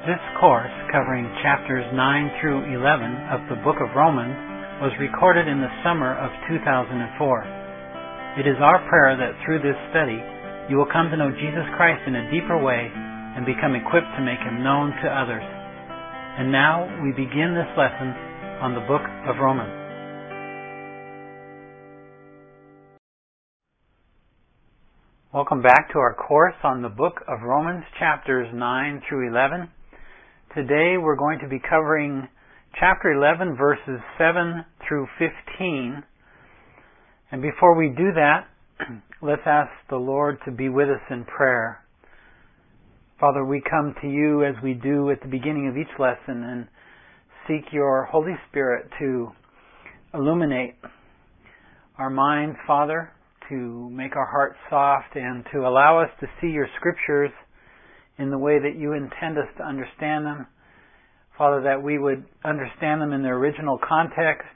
This course, covering chapters 9 through 11 of the book of Romans, was recorded in the summer of 2004. It is our prayer that through this study you will come to know Jesus Christ in a deeper way and become equipped to make Him known to others. And now we begin this lesson on the book of Romans. Welcome back to our course on the book of Romans, chapters 9 through 11. Today we're going to be covering chapter 11, verses 7 through 15. And before we do that, let's ask the Lord to be with us in prayer. Father, we come to you as we do at the beginning of each lesson and seek your Holy Spirit to illuminate our minds, Father, to make our hearts soft and to allow us to see your scriptures in the way that you intend us to understand them. Father, that we would understand them in their original context,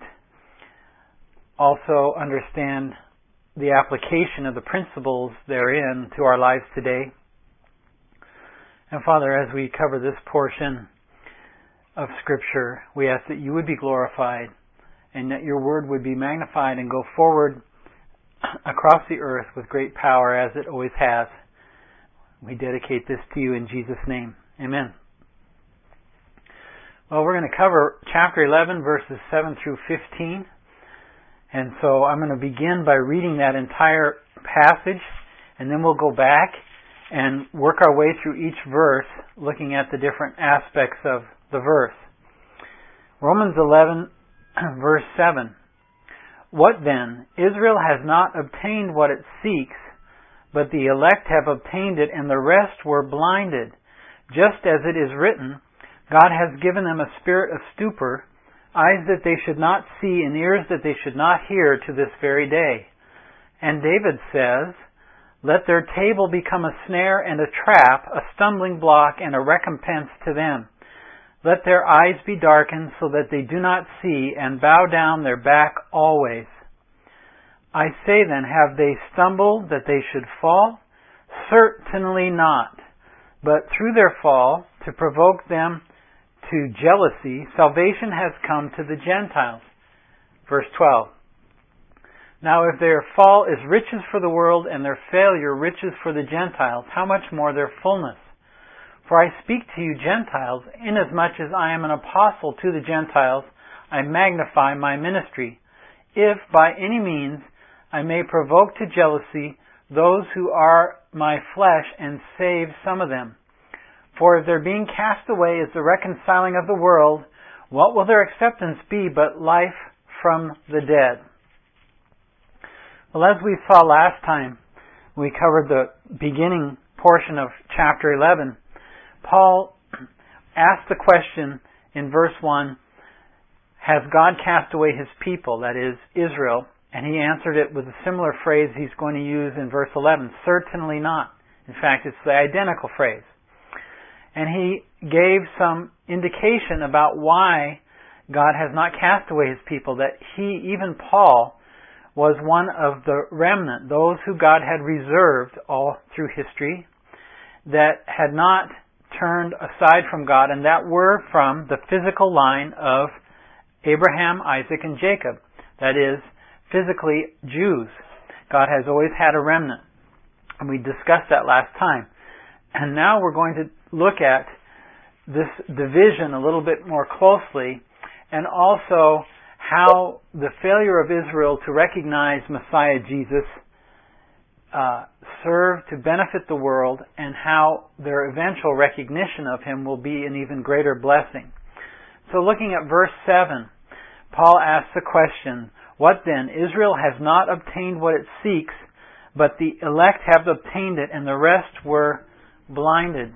also understand the application of the principles therein to our lives today. And Father, as we cover this portion of Scripture, we ask that you would be glorified and that your word would be magnified and go forward across the earth with great power as it always has. We dedicate this to you in Jesus' name. Amen. Well, we're going to cover chapter 11, verses 7 through 15. And so I'm going to begin by reading that entire passage, and then we'll go back and work our way through each verse, looking at the different aspects of the verse. Romans 11, verse 7. What then? Israel has not obtained what it seeks, but the elect have obtained it, and the rest were blinded. Just as it is written, God has given them a spirit of stupor, eyes that they should not see, and ears that they should not hear to this very day. And David says, let their table become a snare and a trap, a stumbling block and a recompense to them. Let their eyes be darkened so that they do not see, and bow down their back always. I say then, have they stumbled that they should fall? Certainly not. But through their fall, to provoke them to jealousy, salvation has come to the Gentiles. Verse 12. Now if their fall is riches for the world, and their failure riches for the Gentiles, how much more their fullness? For I speak to you Gentiles, inasmuch as I am an apostle to the Gentiles, I magnify my ministry, if by any means I may provoke to jealousy those who are my flesh and save some of them. For if their being cast away is the reconciling of the world, what will their acceptance be but life from the dead? Well, as we saw last time, we covered the beginning portion of chapter 11. Paul asked the question in verse 1, has God cast away His people, that is, Israel? And he answered it with a similar phrase he's going to use in verse 11, certainly not. In fact, it's the identical phrase. And he gave some indication about why God has not cast away His people, that he, even Paul, was one of the remnant, those who God had reserved all through history, that had not turned aside from God, and that were from the physical line of Abraham, Isaac, and Jacob. That is, physically Jews. God has always had a remnant. And we discussed that last time. And now we're going to look at this division a little bit more closely, and also how the failure of Israel to recognize Messiah Jesus served to benefit the world, and how their eventual recognition of Him will be an even greater blessing. So looking at verse 7, Paul asks the question, what then? Israel has not obtained what it seeks, but the elect have obtained it, and the rest were blinded.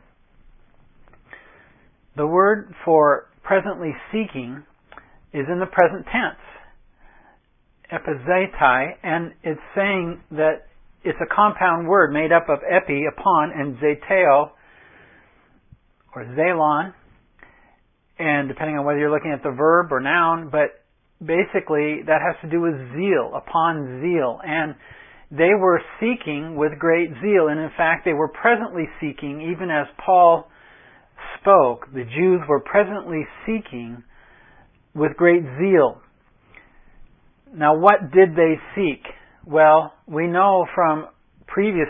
The word for presently seeking is in the present tense, epizetai, and it's saying that it's a compound word made up of epi, upon, and zeteo, or zelon, and depending on whether you're looking at the verb or noun, but basically that has to do with zeal, upon zeal. And they were seeking with great zeal, and in fact they were presently seeking, even as Paul spoke, the Jews were presently seeking with great zeal. Now, what did they seek? Well, we know from previous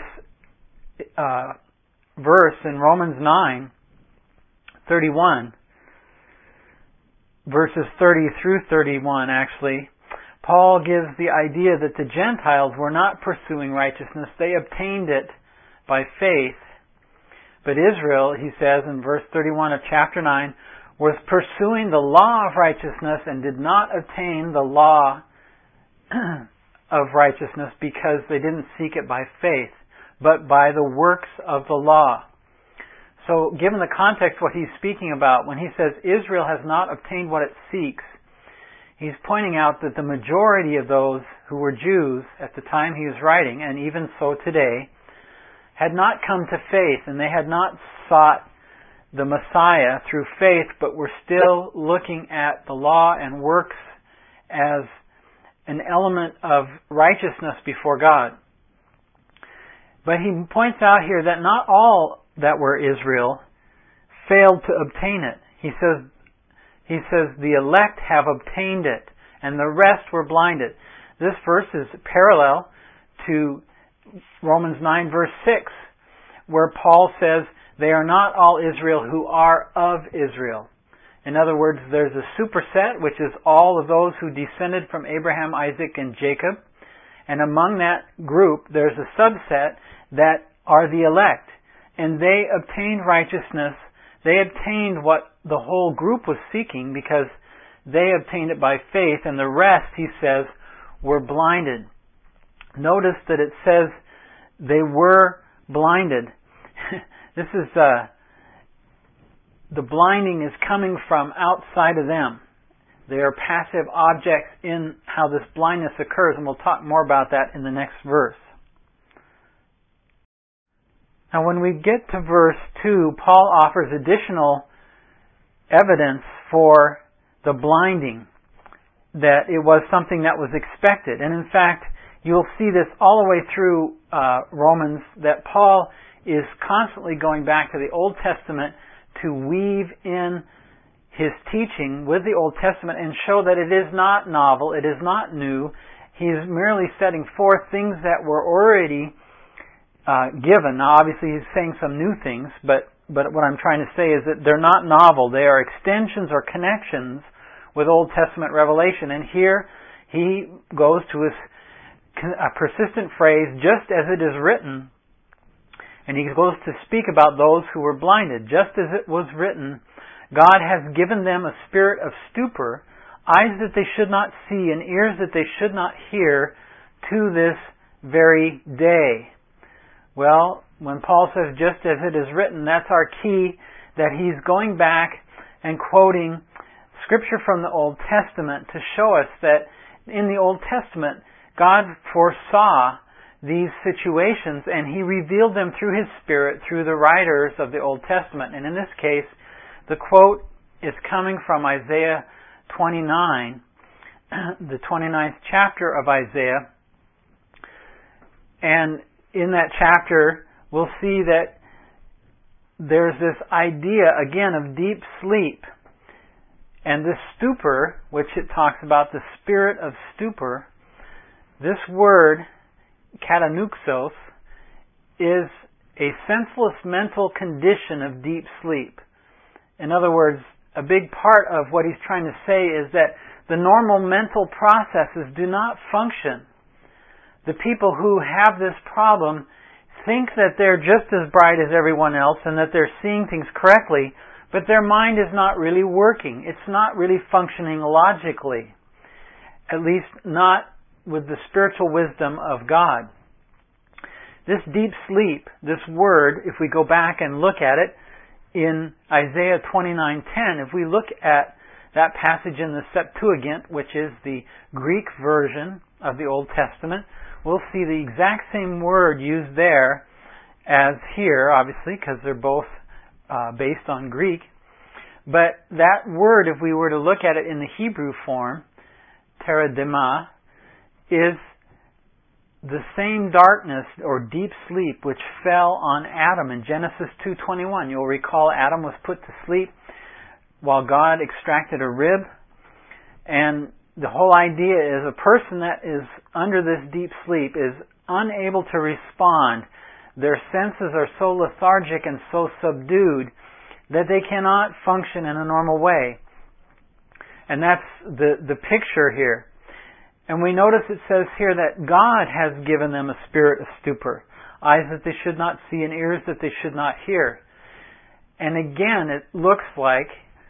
verse in Romans 9:31, verses 30 through 31 actually, Paul gives the idea that the Gentiles were not pursuing righteousness. They obtained it by faith. But Israel, he says in verse 31 of chapter 9, was pursuing the law of righteousness and did not obtain the law of righteousness because they didn't seek it by faith, but by the works of the law. So, given the context what he's speaking about, when he says Israel has not obtained what it seeks, he's pointing out that the majority of those who were Jews at the time he was writing, and even so today, had not come to faith, and they had not sought the Messiah through faith, but were still looking at the law and works as an element of righteousness before God. But he points out here that not all that were Israel failed to obtain it. He says the elect have obtained it, and the rest were blinded. This verse is parallel to Romans 9 verse 6, where Paul says, they are not all Israel who are of Israel. In other words, there's a superset, which is all of those who descended from Abraham, Isaac, and Jacob. And among that group, there's a subset that are the elect. And they obtained righteousness. They obtained what the whole group was seeking because they obtained it by faith. And the rest, he says, were blinded. Notice that it says they were blinded. This is the blinding is coming from outside of them. They are passive objects in how this blindness occurs, and we'll talk more about that in the next verse. Now when we get to verse 2, Paul offers additional evidence for the blinding, that it was something that was expected. And in fact, you'll see this all the way through Romans, that Paul is constantly going back to the Old Testament to weave in his teaching with the Old Testament and show that it is not novel, it is not new. He is merely setting forth things that were already given. Now obviously he's saying some new things, but what I'm trying to say is that they're not novel. They are extensions or connections with Old Testament revelation. And here he goes to a persistent phrase, just as it is written. And he goes to speak about those who were blinded. Just as it was written, God has given them a spirit of stupor, eyes that they should not see and ears that they should not hear, to this very day. Well, when Paul says just as it is written, that's our key, that he's going back and quoting Scripture from the Old Testament to show us that in the Old Testament, God foresaw these situations, and He revealed them through His Spirit, through the writers of the Old Testament. And in this case, the quote is coming from Isaiah 29, the 29th chapter of Isaiah. And in that chapter, we'll see that there's this idea, again, of deep sleep. And this stupor, which it talks about, the spirit of stupor, this word, katanuxos, is a senseless mental condition of deep sleep. In other words, a big part of what he's trying to say is that the normal mental processes do not function. The people who have this problem think that they're just as bright as everyone else and that they're seeing things correctly, but their mind is not really working. It's not really functioning logically. At least not with the spiritual wisdom of God. This deep sleep, this word, if we go back and look at it in Isaiah 29:10, if we look at that passage in the Septuagint, which is the Greek version of the Old Testament, we'll see the exact same word used there as here, obviously, because they're both based on Greek. But that word, if we were to look at it in the Hebrew form, teradema, is the same darkness or deep sleep which fell on Adam in Genesis 2:21. You'll recall Adam was put to sleep while God extracted a rib. And the whole idea is a person that is under this deep sleep is unable to respond. Their senses are so lethargic and so subdued that they cannot function in a normal way. And that's the picture here. And we notice it says here that God has given them a spirit of stupor, eyes that they should not see and ears that they should not hear. And again, it looks like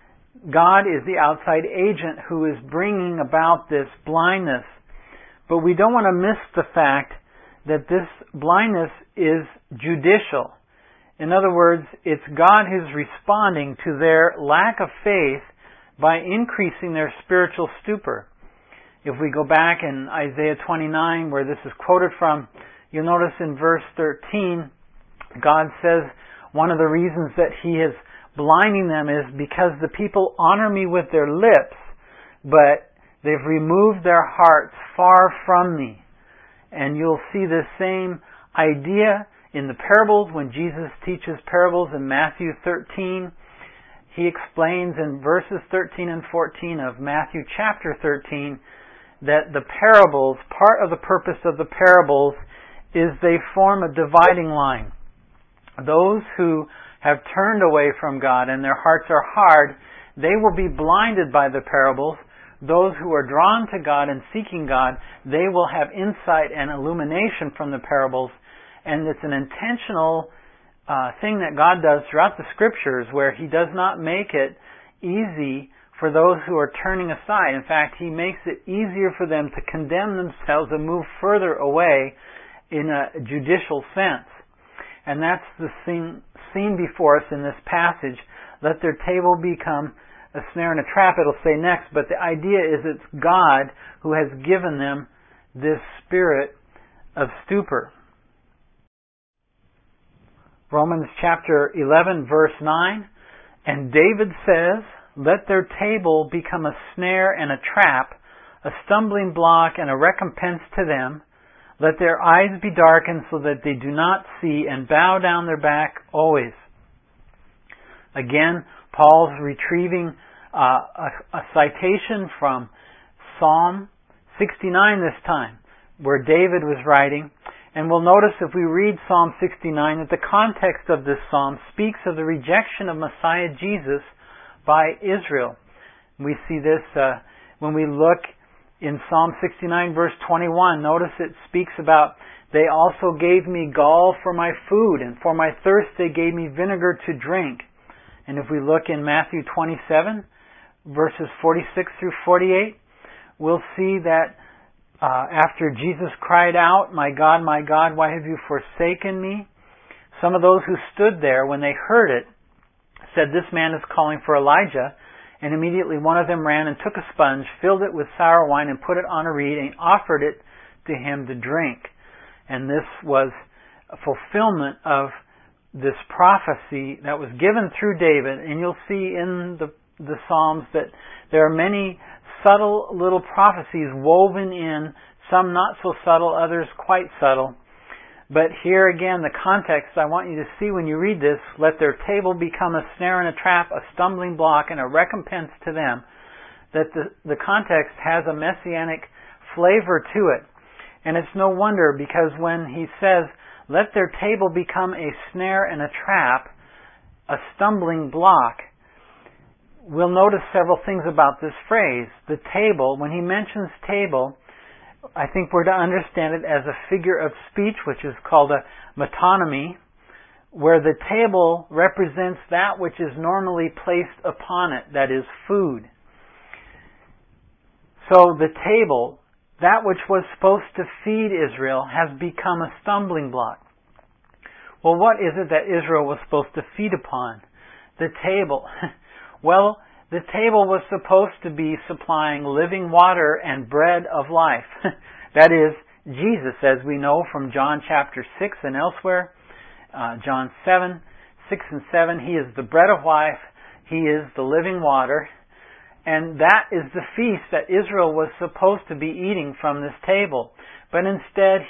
God is the outside agent who is bringing about this blindness. But we don't want to miss the fact that this blindness is judicial. In other words, it's God who's responding to their lack of faith by increasing their spiritual stupor. If we go back in Isaiah 29, where this is quoted from, you'll notice in verse 13, God says one of the reasons that He is blinding them is because the people honor Me with their lips, but they've removed their hearts far from Me. And you'll see the same idea in the parables when Jesus teaches parables in Matthew 13. He explains in verses 13 and 14 of Matthew chapter 13 that the parables, part of the purpose of the parables is they form a dividing line. Those who have turned away from God and their hearts are hard, they will be blinded by the parables. Those who are drawn to God and seeking God, they will have insight and illumination from the parables. And it's an intentional thing that God does throughout the Scriptures where He does not make it easy for those who are turning aside. In fact, He makes it easier for them to condemn themselves and move further away in a judicial sense. And that's the scene before us in this passage. Let their table become a snare and a trap, it'll say next. But the idea is it's God who has given them this spirit of stupor. Romans chapter 11 verse 9. And David says, let their table become a snare and a trap, a stumbling block and a recompense to them. Let their eyes be darkened so that they do not see and bow down their back always. Again, Paul's retrieving a citation from Psalm 69 this time, where David was writing. And we'll notice if we read Psalm 69 that the context of this psalm speaks of the rejection of Messiah Jesus by Israel. We see this when we look in Psalm 69 verse 21. Notice it speaks about, they also gave me gall for my food, and for my thirst they gave me vinegar to drink. And if we look in Matthew 27 verses 46 through 48, we'll see that after Jesus cried out, my God, why have you forsaken me? Some of those who stood there, when they heard it, said, this man is calling for Elijah. And immediately one of them ran and took a sponge, filled it with sour wine, and put it on a reed, and offered it to him to drink. And this was a fulfillment of this prophecy that was given through David. And you'll see in the Psalms that there are many subtle little prophecies woven in, some not so subtle, others quite subtle. But here again, the context I want you to see when you read this, let their table become a snare and a trap, a stumbling block and a recompense to them, that the context has a messianic flavor to it. And it's no wonder, because when he says, let their table become a snare and a trap, a stumbling block, we'll notice several things about this phrase. The table, when he mentions table, I think we're to understand it as a figure of speech, which is called a metonymy, where the table represents that which is normally placed upon it, that is, food. So the table, that which was supposed to feed Israel, has become a stumbling block. Well, what is it that Israel was supposed to feed upon? The table. Well, the table was supposed to be supplying living water and bread of life. That is, Jesus, as we know from John chapter 6 and elsewhere. John 7, 6 and 7, He is the bread of life. He is the living water. And that is the feast that Israel was supposed to be eating from this table. But instead,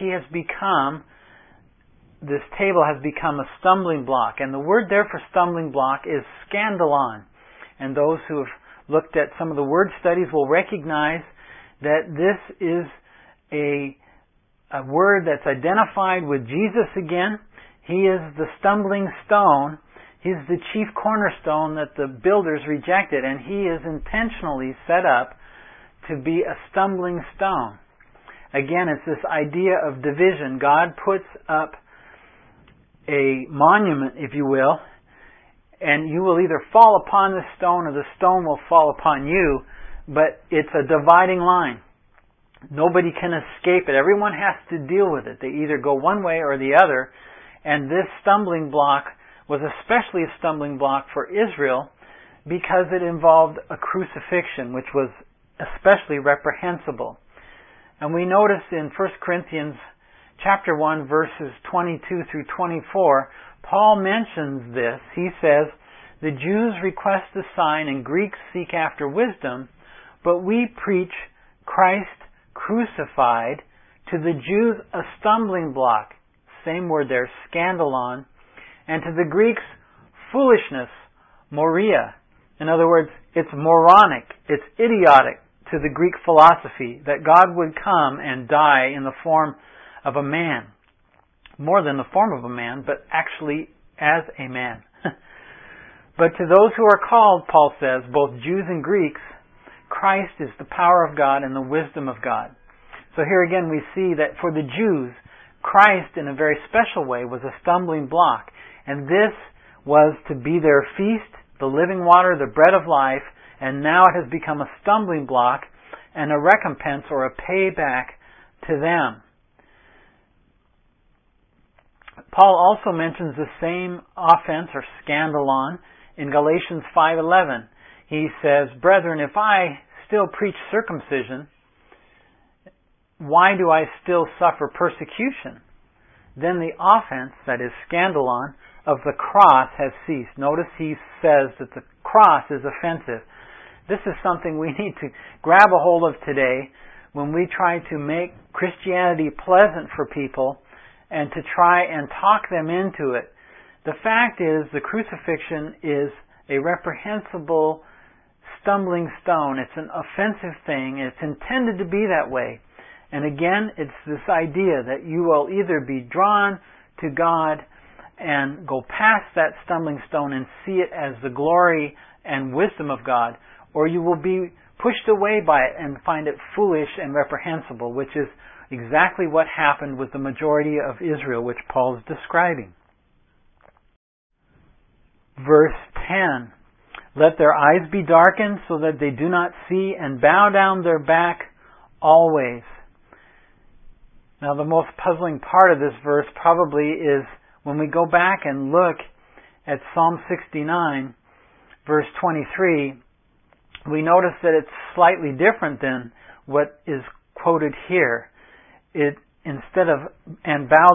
this table has become a stumbling block. And the word there for stumbling block is scandalon. And those who have looked at some of the word studies will recognize that this is a word that's identified with Jesus again. He is the stumbling stone. He's the chief cornerstone that the builders rejected, and He is intentionally set up to be a stumbling stone. Again, it's this idea of division. God puts up a monument, if you will, and you will either fall upon the stone or the stone will fall upon you, but it's a dividing line. Nobody can escape it. Everyone has to deal with it. They either go one way or the other, and this stumbling block was especially a stumbling block for Israel because it involved a crucifixion, which was especially reprehensible. And we notice in 1 Corinthians chapter 1, verses 22 through 24, Paul mentions this. He says, "The Jews request a sign and Greeks seek after wisdom, but we preach Christ crucified, to the Jews a stumbling block," same word there, scandalon, "and to the Greeks foolishness, moria." In other words, it's moronic, it's idiotic to the Greek philosophy that God would come and die in the form of a man. More than the form of a man, but actually as a man. But to those who are called, Paul says, both Jews and Greeks, Christ is the power of God and the wisdom of God. So here again we see that for the Jews, Christ in a very special way was a stumbling block. And this was to be their feast, the living water, the bread of life, and now it has become a stumbling block and a recompense or a payback to them. Paul also mentions the same offense or scandalon in Galatians 5:11. He says, "Brethren, if I still preach circumcision, why do I still suffer persecution? Then the offense, that is scandalon, of the cross has ceased." Notice he says that the cross is offensive. This is something we need to grab a hold of today when we try to make Christianity pleasant for people and to try and talk them into it. The fact is, the crucifixion is a reprehensible stumbling stone. It's an offensive thing. It's intended to be that way. And again, it's this idea that you will either be drawn to God and go past that stumbling stone and see it as the glory and wisdom of God, or you will be pushed away by it and find it foolish and reprehensible, which is exactly what happened with the majority of Israel, which Paul is describing. Verse 10, "Let their eyes be darkened so that they do not see, and bow down their back always." Now the most puzzling part of this verse probably is when we go back and look at Psalm 69, verse 23, we notice that it's slightly different than what is quoted here. It, instead of, and bow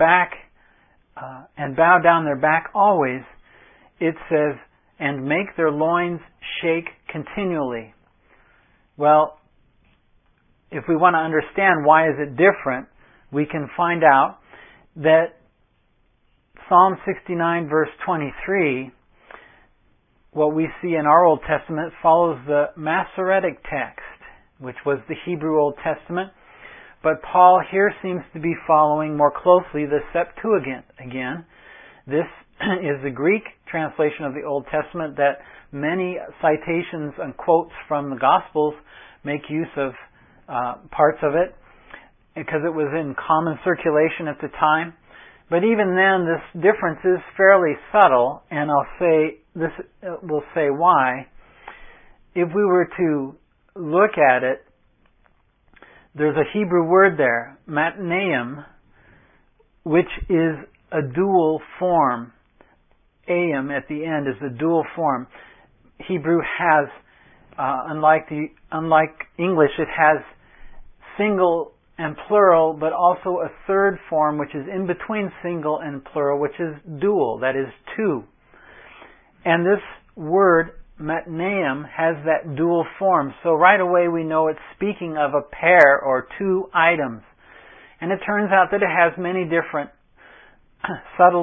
down their back always, it says, "and make their loins shake continually." Well, if we want to understand why is it different, we can find out that Psalm 69 verse 23, what we see in our Old Testament, follows the Masoretic text, which was the Hebrew Old Testament. But Paul here seems to be following more closely the Septuagint again. This is the Greek translation of the Old Testament that many citations and quotes from the Gospels make use of parts of it because it was in common circulation at the time. But even then, this difference is fairly subtle, and we'll say why. If we were to look at it, there's a Hebrew word there, matneim, which is a dual form. Aim at the end is a dual form. Hebrew has, unlike English, it has single and plural, but also a third form, which is in between single and plural, which is dual, that is two. And this word, metnaim has that dual form. So right away we know it's speaking of a pair or two items. And it turns out that it has many different subtle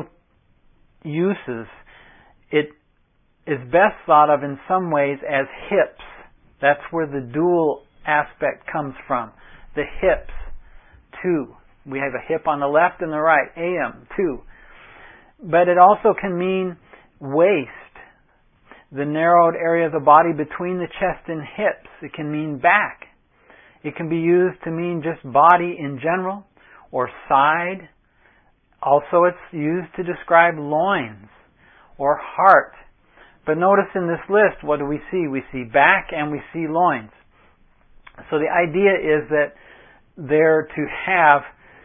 uses. It is best thought of in some ways as hips. That's where the dual aspect comes from. The hips, two. We have a hip on the left and the right, am, two. But it also can mean waist, the narrowed area of the body between the chest and hips. It can mean back. It can be used to mean just body in general, or side. Also, it's used to describe loins or heart. But notice in this list, what do we see? We see back and we see loins. So the idea is that they're to have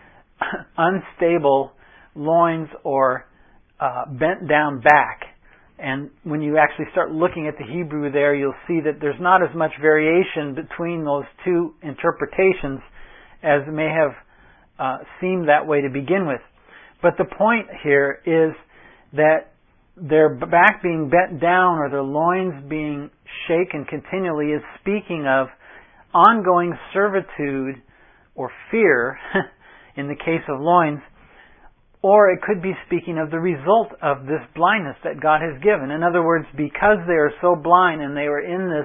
unstable loins or bent down back. And when you actually start looking at the Hebrew there, you'll see that there's not as much variation between those two interpretations as may have seemed that way to begin with. But the point here is that their back being bent down or their loins being shaken continually is speaking of ongoing servitude or fear in the case of loins, or it could be speaking of the result of this blindness that God has given. In other words, because they are so blind and they were in this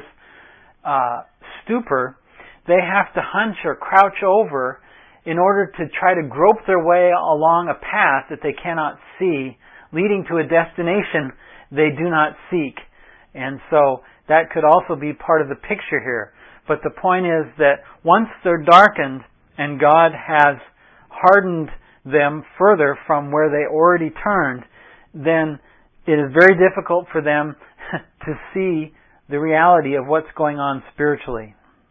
stupor, they have to hunch or crouch over in order to try to grope their way along a path that they cannot see, leading to a destination they do not seek. And so that could also be part of the picture here. But the point is that once they're darkened and God has hardened them further from where they already turned, then it is very difficult for them to see the reality of what's going on spiritually.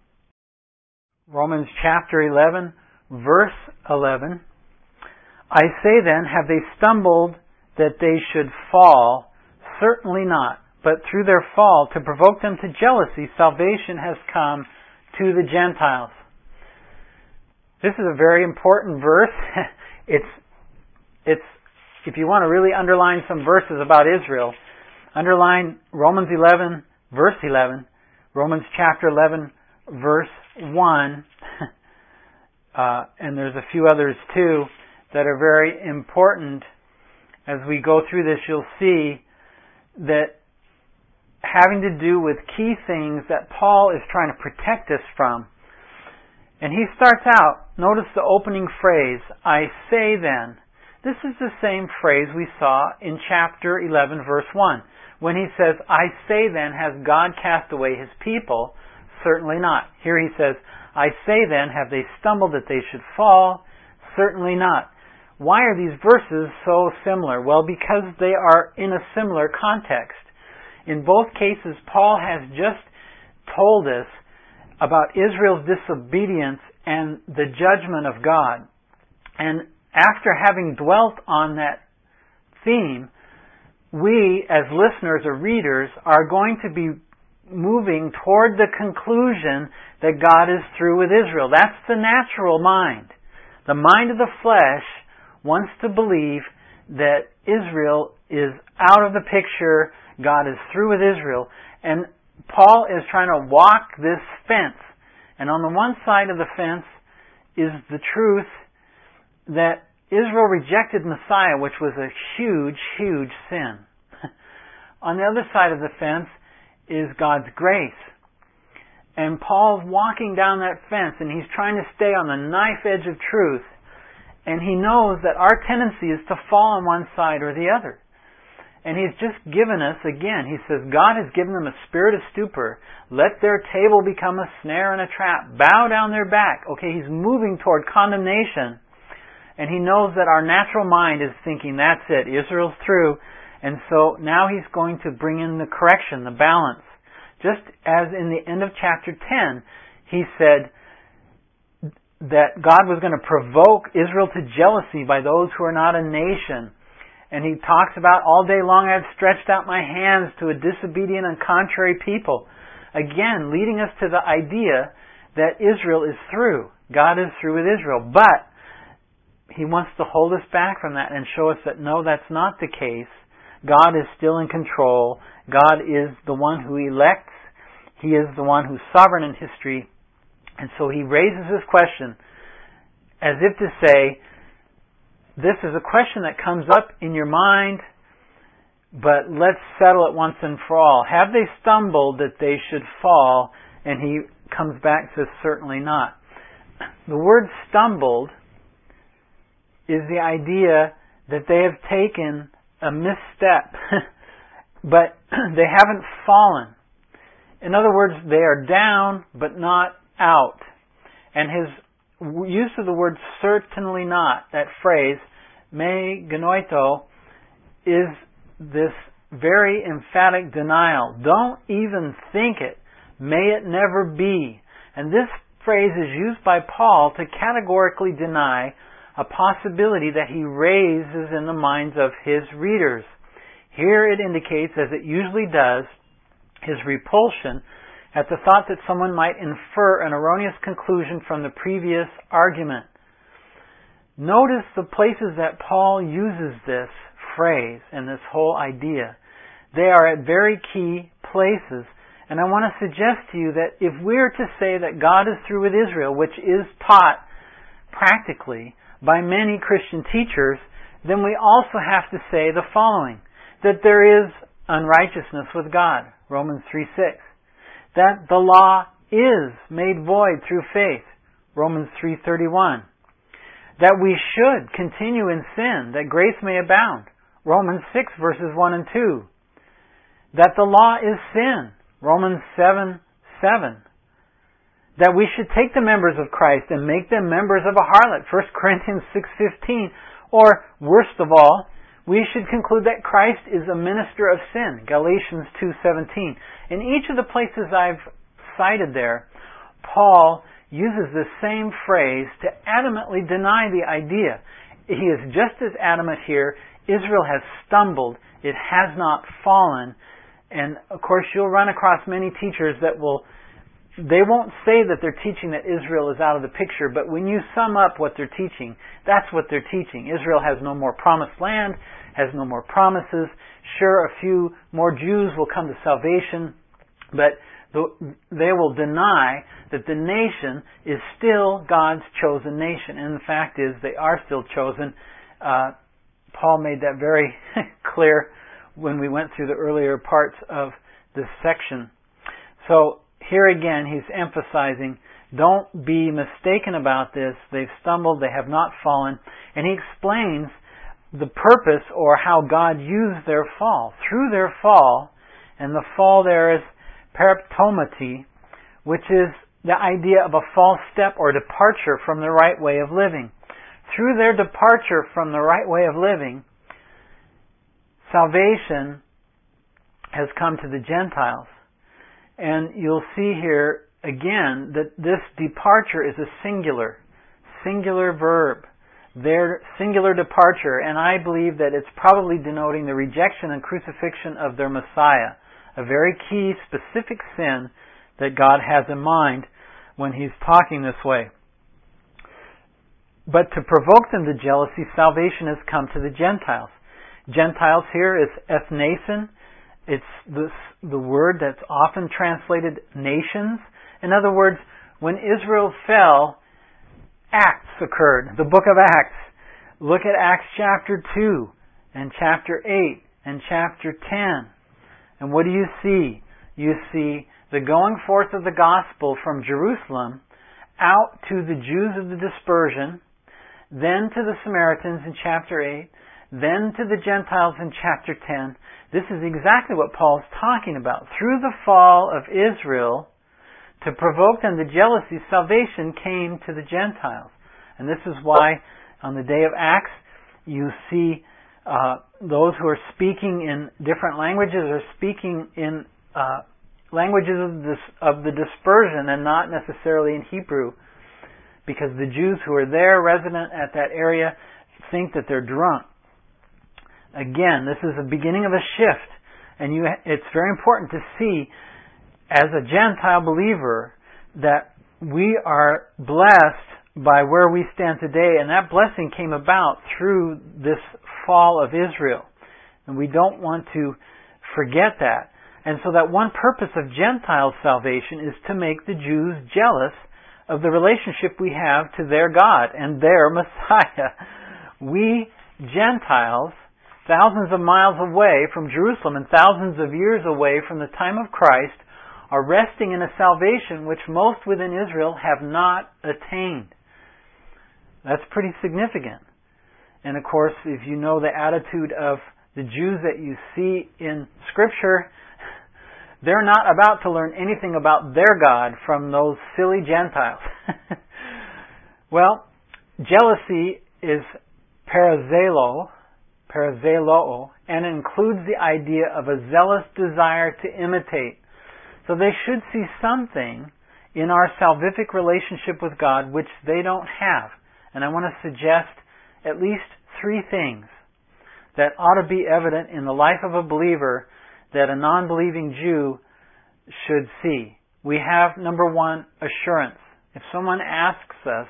Romans chapter 11, verse 11. I say then, have they stumbled that they should fall? Certainly not. But through their fall, to provoke them to jealousy, salvation has come to the Gentiles. This is a very important verse. It's if you want to really underline some verses about Israel, underline Romans 11, verse 11, Romans chapter 11, verse 1, and there's a few others too that are very important. As we go through this, you'll see that having to do with key things that Paul is trying to protect us from. And he starts out, notice the opening phrase, I say then. This is the same phrase we saw in chapter 11, verse 1. When he says, I say then, has God cast away His people? Certainly not. Here he says, I say then, have they stumbled that they should fall? Certainly not. Why are these verses so similar? Well, because they are in a similar context. In both cases, Paul has just told us about Israel's disobedience and the judgment of God. And after having dwelt on that theme, we as listeners or readers are going to be moving toward the conclusion that God is through with Israel. That's the natural mind. The mind of the flesh wants to believe that Israel is out of the picture, God is through with Israel, and Paul is trying to walk this fence. And on the one side of the fence is the truth that Israel rejected Messiah, which was a huge, huge sin. On the other side of the fence is God's grace. And Paul's walking down that fence and he's trying to stay on the knife edge of truth. And he knows that our tendency is to fall on one side or the other. And he's just given us, again, he says, God has given them a spirit of stupor. Let their table become a snare and a trap. Bow down their back. Okay, he's moving toward condemnation. And he knows that our natural mind is thinking, that's it, Israel's through. And so now he's going to bring in the correction, the balance. Just as in the end of chapter 10, he said that God was going to provoke Israel to jealousy by those who are not a nation. And he talks about, all day long I have stretched out my hands to a disobedient and contrary people. Again, leading us to the idea that Israel is through. God is through with Israel. But he wants to hold us back from that and show us that no, that's not the case. God is still in control. God is the one who elects. He is the one who's sovereign in history. And so he raises this question as if to say, this is a question that comes up in your mind, but let's settle it once and for all. Have they stumbled that they should fall? And he comes back and says, certainly not. The word stumbled is the idea that they have taken a misstep, but they haven't fallen. In other words, they are down, but not out. And his use of the word certainly not, that phrase, me genoito, is this very emphatic denial. Don't even think it. May it never be. And this phrase is used by Paul to categorically deny a possibility that he raises in the minds of his readers. Here it indicates, as it usually does, his repulsion at the thought that someone might infer an erroneous conclusion from the previous argument. Notice the places that Paul uses this phrase and this whole idea. They are at very key places. And I want to suggest to you that if we're to say that God is through with Israel, which is taught practically by many Christian teachers, then we also have to say the following, that there is unrighteousness with God, Romans 3:6. That the law is made void through faith, Romans 3:31. That we should continue in sin, that grace may abound, Romans 6 verses 1 and 2. That the law is sin, Romans 7:7. That we should take the members of Christ and make them members of a harlot, 1 Corinthians 6:15. Or, worst of all, we should conclude that Christ is a minister of sin, Galatians 2:17. In each of the places I've cited there, Paul uses the same phrase to adamantly deny the idea. He is just as adamant here. Israel has stumbled. It has not fallen. And of course you'll run across many teachers that they won't say that they're teaching that Israel is out of the picture, but when you sum up what they're teaching, that's what they're teaching. Israel has no more promised land, has no more promises. Sure, a few more Jews will come to salvation, but they will deny that the nation is still God's chosen nation. And the fact is, they are still chosen. Paul made that very clear when we went through the earlier parts of this section. So, here again, he's emphasizing, don't be mistaken about this. They've stumbled, they have not fallen. And he explains the purpose or how God used their fall. Through their fall, and the fall there is paraptomati, which is the idea of a false step or departure from the right way of living. Through their departure from the right way of living, salvation has come to the Gentiles. And you'll see here again that this departure is a singular verb. Their singular departure, and I believe that it's probably denoting the rejection and crucifixion of their Messiah, a very key, specific sin that God has in mind when He's talking this way. But to provoke them to jealousy, salvation has come to the Gentiles. Gentiles here is ethnason. It's the word that's often translated nations. In other words, when Israel fell, Acts occurred, the book of Acts. Look at Acts chapter 2 and chapter 8 and chapter 10. And what do you see? You see the going forth of the gospel from Jerusalem out to the Jews of the dispersion, then to the Samaritans in chapter 8, then to the Gentiles in chapter 10. This is exactly what Paul's talking about. Through the fall of Israel, to provoke them to jealousy, salvation came to the Gentiles. And this is why on the day of Acts, you see those who are speaking in different languages are speaking in languages of the dispersion and not necessarily in Hebrew, because the Jews who are there, resident at that area, think that they're drunk. Again, this is the beginning of a shift, and it's very important to see, as a Gentile believer, that we are blessed by where we stand today, and that blessing came about through this fall of Israel. And we don't want to forget that. And so that one purpose of Gentile salvation is to make the Jews jealous of the relationship we have to their God and their Messiah. We Gentiles, thousands of miles away from Jerusalem and thousands of years away from the time of Christ, are resting in a salvation which most within Israel have not attained. That's pretty significant. And of course, if you know the attitude of the Jews that you see in Scripture, they're not about to learn anything about their God from those silly Gentiles. Well, jealousy is parazelo, and it includes the idea of a zealous desire to imitate. So they should see something in our salvific relationship with God which they don't have. And I want to suggest at least 3 things that ought to be evident in the life of a believer that a non-believing Jew should see. We have, number 1, assurance. If someone asks us,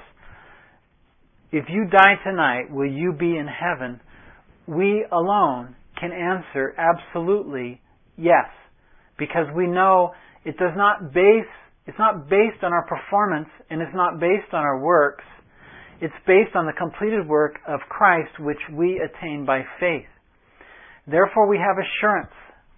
if you die tonight, will you be in heaven? We alone can answer absolutely yes. Because we know it's not based on our performance and it's not based on our works. It's based on the completed work of Christ which we attain by faith. Therefore we have assurance.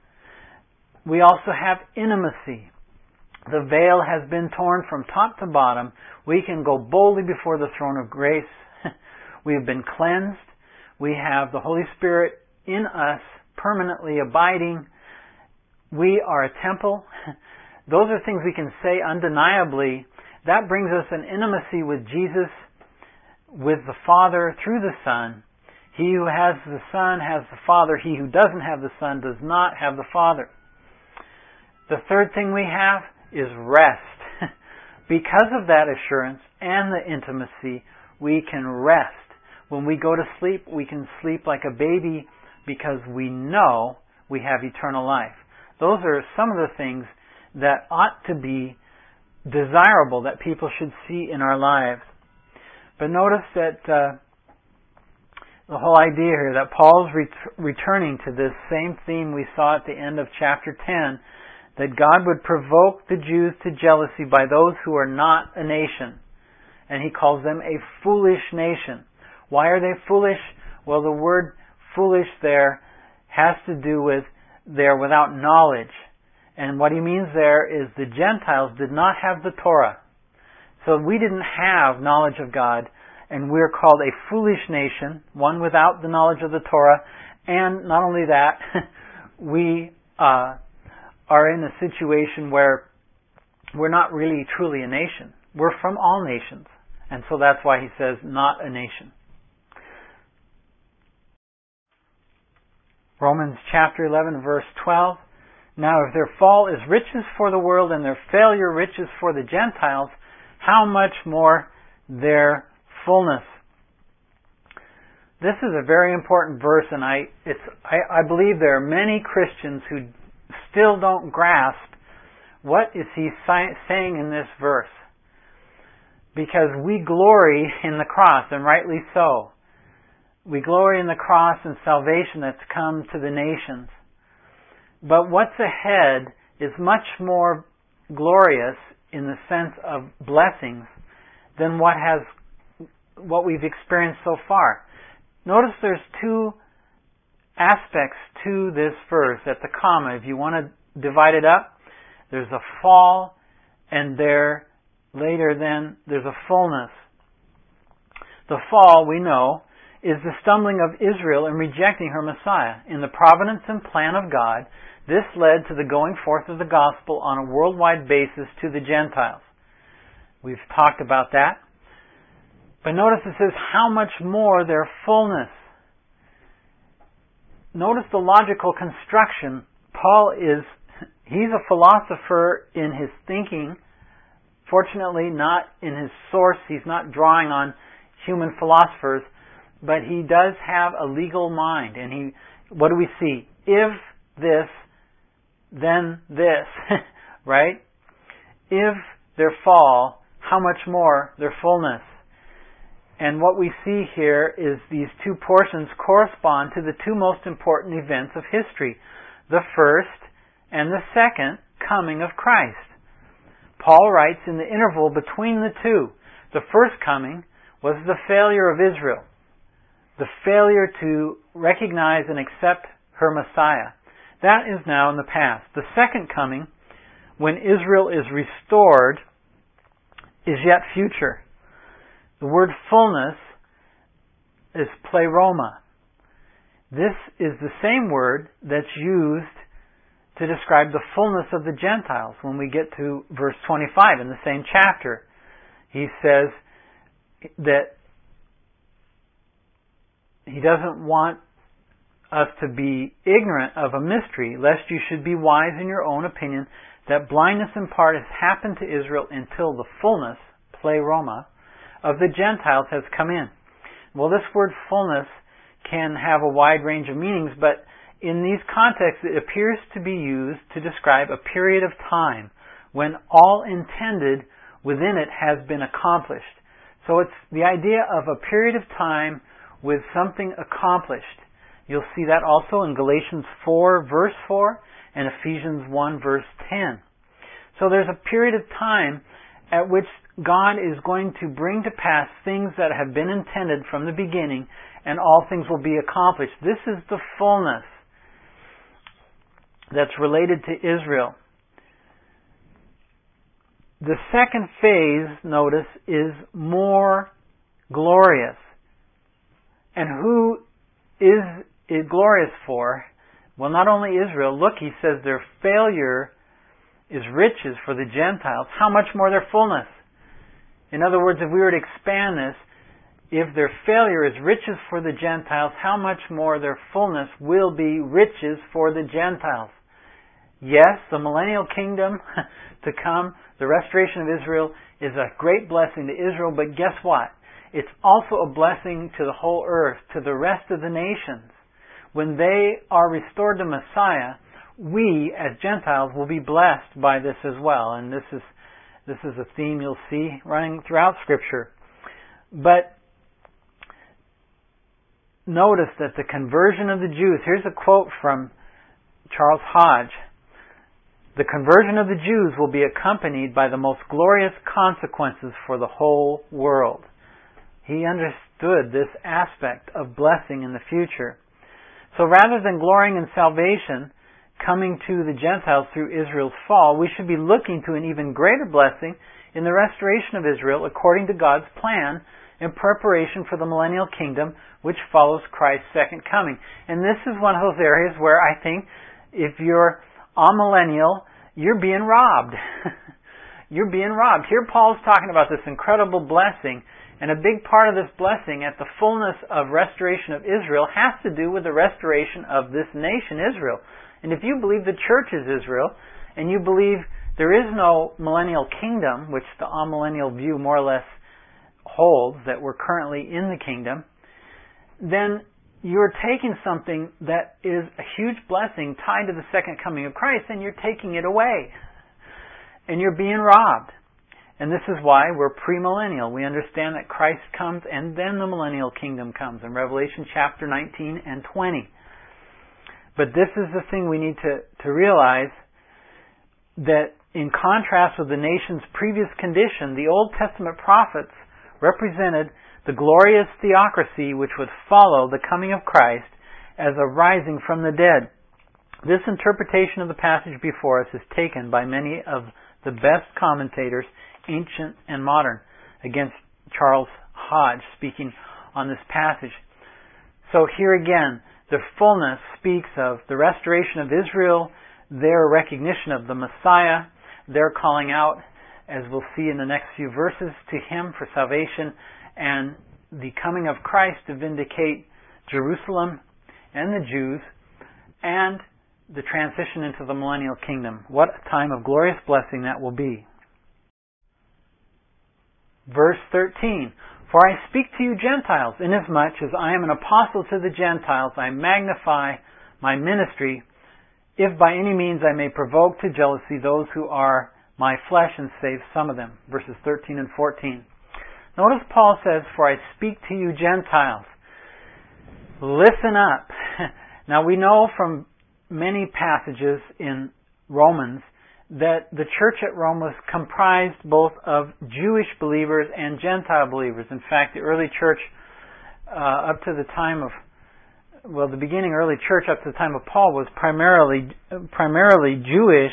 We also have intimacy. The veil has been torn from top to bottom. We can go boldly before the throne of grace. We have been cleansed. We have the Holy Spirit in us, permanently abiding. We are a temple. Those are things we can say undeniably. That brings us an intimacy with Jesus, with the Father through the Son. He who has the Son has the Father. He who doesn't have the Son does not have the Father. The third thing we have is rest. Because of that assurance and the intimacy, we can rest. When we go to sleep, we can sleep like a baby because we know we have eternal life. Those are some of the things that ought to be desirable that people should see in our lives. But notice that the whole idea here that Paul's returning to this same theme we saw at the end of chapter 10, that God would provoke the Jews to jealousy by those who are not a nation. And he calls them a foolish nation. Why are they foolish? Well, the word foolish there has to do with they're without knowledge. And what he means there is the Gentiles did not have the Torah. So we didn't have knowledge of God, and we're called a foolish nation, one without the knowledge of the Torah. And not only that, we are in a situation where we're not really truly a nation. We're from all nations. And so that's why he says, not a nation. Romans chapter 11, verse 12. Now if their fall is riches for the world and their failure riches for the Gentiles, how much more their fullness? This is a very important verse, and I believe there are many Christians who still don't grasp what is he saying in this verse. Because we glory in the cross, and rightly so. We glory in the cross and salvation that's come to the nations. But what's ahead is much more glorious in the sense of blessings than what we've experienced so far. Notice there's 2 aspects to this verse at the comma. If you want to divide it up, there's a fall, and later then there's a fullness. The fall, we know, is the stumbling of Israel in rejecting her Messiah. In the providence and plan of God, this led to the going forth of the gospel on a worldwide basis to the Gentiles. We've talked about that. But notice it says, how much more their fullness. Notice the logical construction. Paul he's a philosopher in his thinking. Fortunately, not in his source. He's not drawing on human philosophers. But he does have a legal mind. And what do we see? If this, then this. Right? If their fall, how much more their fullness? And what we see here is these two portions correspond to the two most important events of history, the first and the second coming of Christ. Paul writes in the interval between the two, the first coming was the failure of Israel, the failure to recognize and accept her Messiah. That is now in the past. The second coming, when Israel is restored, is yet future. The word fullness is pleroma. This is the same word that's used to describe the fullness of the Gentiles when we get to verse 25 in the same chapter. He says that he doesn't want us to be ignorant of a mystery, lest you should be wise in your own opinion, that blindness in part has happened to Israel until the fullness, pleroma, of the Gentiles has come in. Well, this word fullness can have a wide range of meanings, but in these contexts it appears to be used to describe a period of time when all intended within it has been accomplished. So it's the idea of a period of time with something accomplished. You'll see that also in Galatians 4 verse 4 and Ephesians 1 verse 10. So there's a period of time at which God is going to bring to pass things that have been intended from the beginning, and all things will be accomplished. This is the fullness that's related to Israel. The second phase, notice, is more glorious. And who is it glorious for? Well, not only Israel. Look, he says their failure is riches for the Gentiles. How much more their fullness? In other words, if we were to expand this, if their failure is riches for the Gentiles, how much more their fullness will be riches for the Gentiles? Yes, the millennial kingdom to come, the restoration of Israel, is a great blessing to Israel, but guess what? It's also a blessing to the whole earth, to the rest of the nations. When they are restored to Messiah, we as Gentiles will be blessed by this as well. And this is a theme you'll see running throughout Scripture. But notice that the conversion of the Jews, here's a quote from Charles Hodge. The conversion of the Jews will be accompanied by the most glorious consequences for the whole world. He understood this aspect of blessing in the future. So rather than glorying in salvation coming to the Gentiles through Israel's fall, we should be looking to an even greater blessing in the restoration of Israel according to God's plan in preparation for the millennial kingdom which follows Christ's second coming. And this is one of those areas where I think if you're amillennial, you're being robbed. You're being robbed. Here Paul's talking about this incredible blessing, and a big part of this blessing at the fullness of restoration of Israel has to do with the restoration of this nation, Israel. And if you believe the church is Israel, and you believe there is no millennial kingdom, which the amillennial view more or less holds, that we're currently in the kingdom, then you're taking something that is a huge blessing tied to the second coming of Christ, and you're taking it away. And you're being robbed. And this is why we're premillennial. We understand that Christ comes and then the millennial kingdom comes in Revelation chapter 19 and 20. But this is the thing we need to realize, that in contrast with the nation's previous condition, the Old Testament prophets represented the glorious theocracy which would follow the coming of Christ as a rising from the dead. This interpretation of the passage before us is taken by many of the best commentators, ancient and modern, against Charles Hodge speaking on this passage. So here again, the fullness speaks of the restoration of Israel, their recognition of the Messiah, their calling out, as we'll see in the next few verses, to Him for salvation, and the coming of Christ to vindicate Jerusalem and the Jews, and the transition into the millennial kingdom. What a time of glorious blessing that will be. Verse 13, For I speak to you Gentiles, inasmuch as I am an apostle to the Gentiles, I magnify my ministry, if by any means I may provoke to jealousy those who are my flesh and save some of them. Verses 13 and 14. Notice Paul says, "For I speak to you Gentiles." Listen up. Now we know from many passages in Romans that the church at Rome was comprised both of Jewish believers and Gentile believers. In fact, the early church up to the time of, the beginning early church up to the time of Paul was primarily Jewish,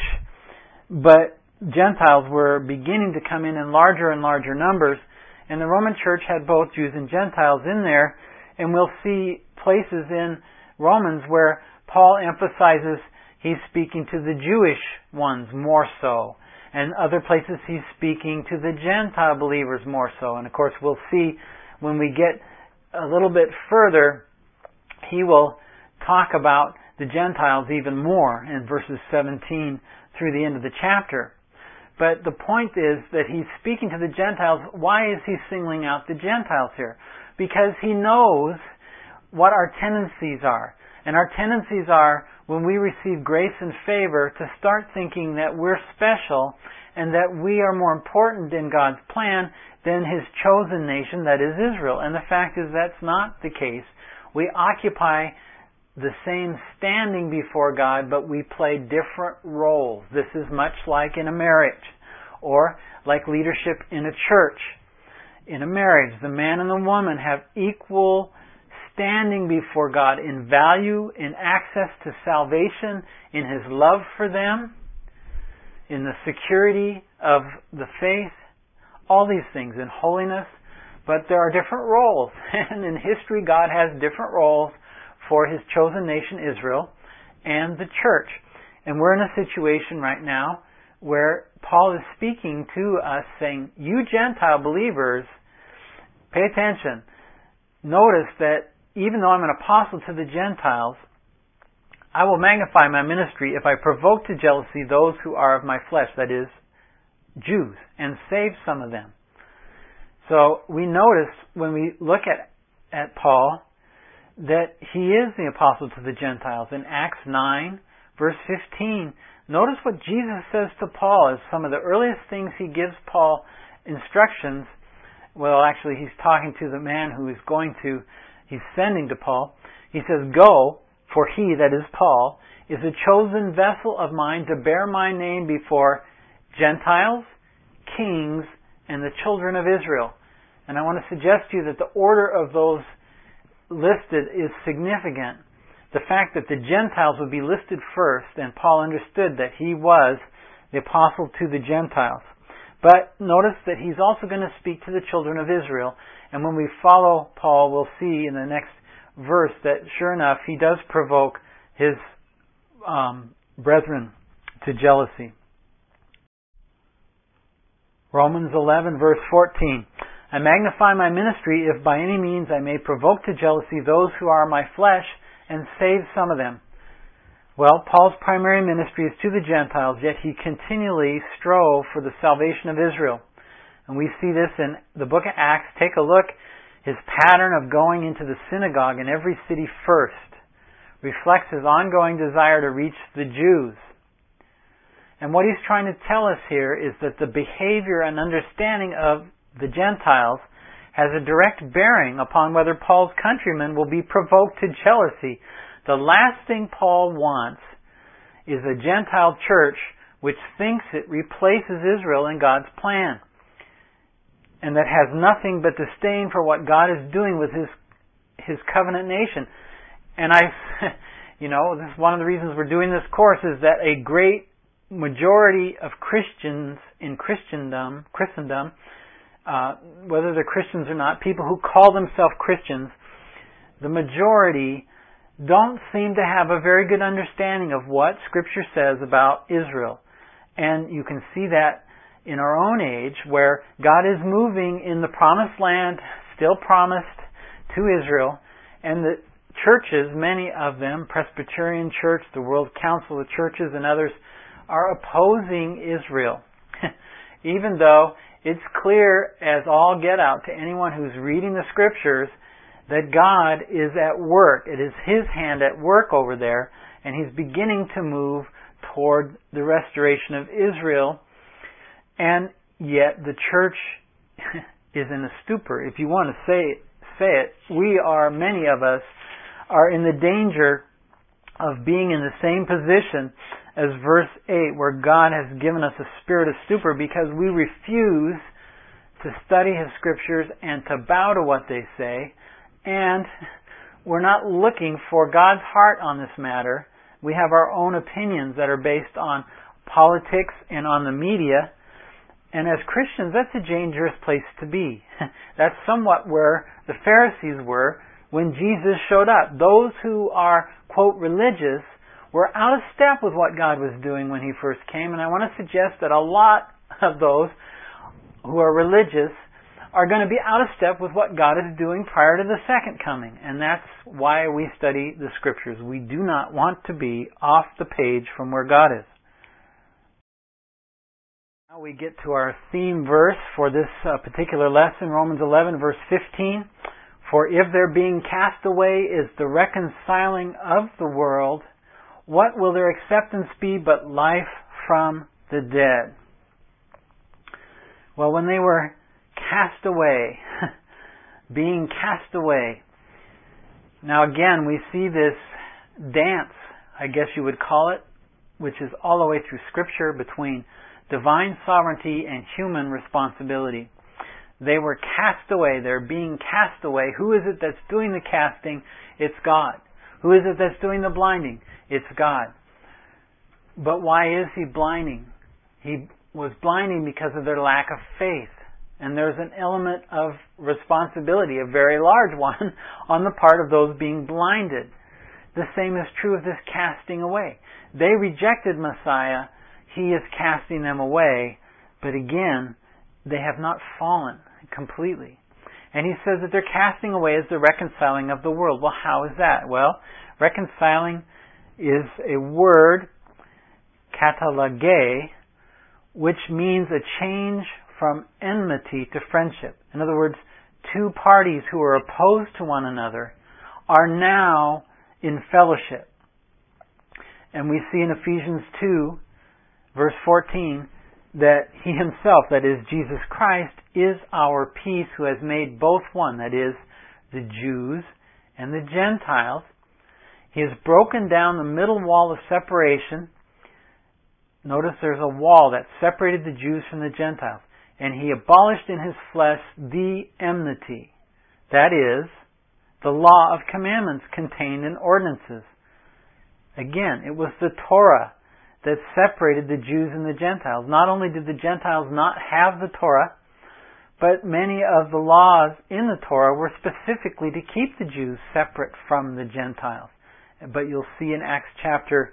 but Gentiles were beginning to come in larger and larger numbers, and the Roman church had both Jews and Gentiles in there, and we'll see places in Romans where Paul emphasizes he's speaking to the Jewish ones more so, and other places he's speaking to the Gentile believers more so. And of course we'll see when we get a little bit further, he will talk about the Gentiles even more in verses 17 through the end of the chapter. But the point is that he's speaking to the Gentiles. Why is he singling out the Gentiles here? Because he knows what our tendencies are. And our tendencies are, when we receive grace and favor, to start thinking that we're special and that we are more important in God's plan than His chosen nation, that is Israel. And the fact is that's not the case. We occupy the same standing before God, but we play different roles. This is much like in a marriage, or like leadership in a church. In a marriage, the man and the woman have equal standing before God in value, in access to salvation, in His love for them, in the security of the faith, all these things, in holiness. But there are different roles. And in history, God has different roles for His chosen nation, Israel, and the church. And we're in a situation right now where Paul is speaking to us saying, you Gentile believers, pay attention. Notice that even though I'm an apostle to the Gentiles, I will magnify my ministry if I provoke to jealousy those who are of my flesh, that is, Jews, and save some of them. So we notice when we look at Paul that he is the apostle to the Gentiles. In Acts 9, verse 15, notice what Jesus says to Paul as some of the earliest things he gives Paul instructions. Well, actually, he's talking to the man who is he's sending to Paul. He says, "Go, for he," that is Paul, "is a chosen vessel of mine to bear my name before Gentiles, kings, and the children of Israel." And I want to suggest to you that the order of those listed is significant. The fact that the Gentiles would be listed first, and Paul understood that he was the apostle to the Gentiles. But notice that he's also going to speak to the children of Israel. And when we follow Paul, we'll see in the next verse that sure enough, he does provoke his brethren to jealousy. Romans 11, verse 14. "I magnify my ministry if by any means I may provoke to jealousy those who are my flesh and save some of them." Well, Paul's primary ministry is to the Gentiles, yet he continually strove for the salvation of Israel. And we see this in the book of Acts. Take a look. His pattern of going into the synagogue in every city first reflects his ongoing desire to reach the Jews. And what he's trying to tell us here is that the behavior and understanding of the Gentiles has a direct bearing upon whether Paul's countrymen will be provoked to jealousy. The last thing Paul wants is a Gentile church which thinks it replaces Israel in God's plan, and that has nothing but disdain for what God is doing with His covenant nation. And this is one of the reasons we're doing this course, is that a great majority of Christians in Christendom, whether they're Christians or not, people who call themselves Christians, the majority don't seem to have a very good understanding of what Scripture says about Israel. And you can see that in our own age, where God is moving in the promised land, still promised to Israel, and the churches, many of them, Presbyterian Church, the World Council of Churches, and others, are opposing Israel. Even though it's clear as all get out to anyone who's reading the Scriptures that God is at work. It is His hand at work over there, and He's beginning to move toward the restoration of Israel. And yet the church is in a stupor. If you want to say it, many of us are in the danger of being in the same position as verse 8, where God has given us a spirit of stupor because we refuse to study His Scriptures and to bow to what they say, and we're not looking for God's heart on this matter. We have our own opinions that are based on politics and on the media, and as Christians, that's a dangerous place to be. That's somewhat where the Pharisees were when Jesus showed up. Those who are, quote, religious were out of step with what God was doing when He first came, and I want to suggest that a lot of those who are religious are going to be out of step with what God is doing prior to the second coming, and that's why we study the Scriptures. We do not want to be off the page from where God is. Now we get to our theme verse for this particular lesson, Romans 11, verse 15. For if their being cast away is the reconciling of the world, what will their acceptance be but life from the dead? Well, when they were cast away, being cast away. Now again, we see this dance, I guess you would call it, which is all the way through Scripture between divine sovereignty and human responsibility. They were cast away. They're being cast away. Who is it that's doing the casting? It's God. Who is it that's doing the blinding? It's God. But why is He blinding? He was blinding because of their lack of faith. And there's an element of responsibility, a very large one, on the part of those being blinded. The same is true of this casting away. They rejected Messiah. He is casting them away. But again, they have not fallen completely. And He says that they're casting away as the reconciling of the world. Well, how is that? Well, reconciling is a word, katalage, which means a change from enmity to friendship. In other words, two parties who are opposed to one another are now in fellowship. And we see in Ephesians 2, verse 14, that He Himself, that is Jesus Christ, is our peace, who has made both one, that is, the Jews and the Gentiles. He has broken down the middle wall of separation. Notice there's a wall that separated the Jews from the Gentiles. And He abolished in His flesh the enmity. That is, the law of commandments contained in ordinances. Again, it was the Torah that separated the Jews and the Gentiles. Not only did the Gentiles not have the Torah, but many of the laws in the Torah were specifically to keep the Jews separate from the Gentiles. But you'll see in Acts chapter,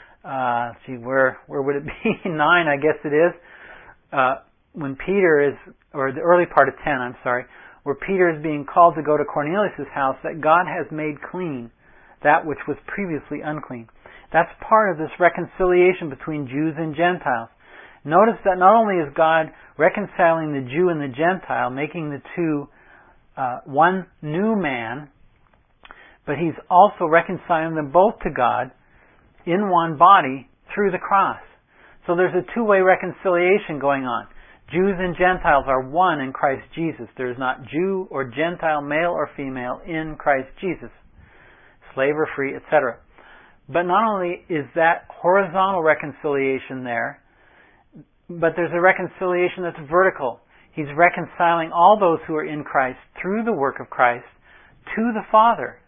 where would it be? 9, I guess it is. When Peter is, or the early part of 10, where Peter is being called to go to Cornelius' house, that God has made clean that which was previously unclean. That's part of this reconciliation between Jews and Gentiles. Notice that not only is God reconciling the Jew and the Gentile, making the two one new man, but He's also reconciling them both to God in one body through the cross. So there's a two-way reconciliation going on. Jews and Gentiles are one in Christ Jesus. There is not Jew or Gentile, male or female, in Christ Jesus. Slave or free, etc. But not only is that horizontal reconciliation there, but there's a reconciliation that's vertical. He's reconciling all those who are in Christ through the work of Christ to the Father.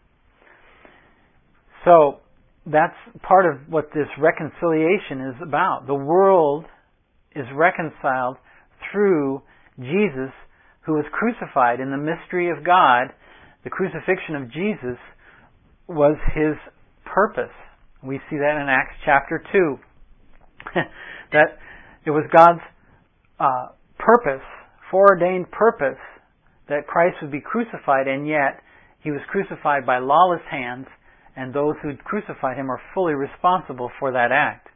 So that's part of what this reconciliation is about. The world is reconciled through Jesus, who was crucified. In the mystery of God, the crucifixion of Jesus was His purpose. We see that in Acts chapter 2. That it was God's purpose, foreordained purpose, that Christ would be crucified, and yet He was crucified by lawless hands, and those who crucified Him are fully responsible for that act.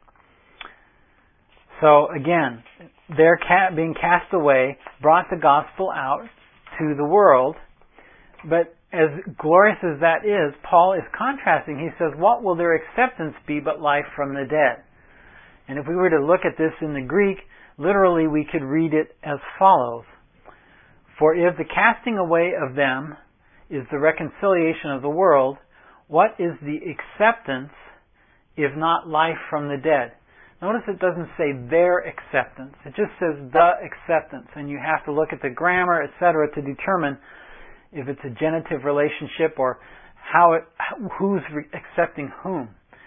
So again, their being cast away brought the gospel out to the world. But as glorious as that is, Paul is contrasting. He says, what will their acceptance be but life from the dead? And if we were to look at this in the Greek, literally we could read it as follows. For if the casting away of them is the reconciliation of the world, what is the acceptance if not life from the dead? Notice it doesn't say their acceptance. It just says the acceptance. And you have to look at the grammar, etc., to determine if it's a genitive relationship or who's accepting whom.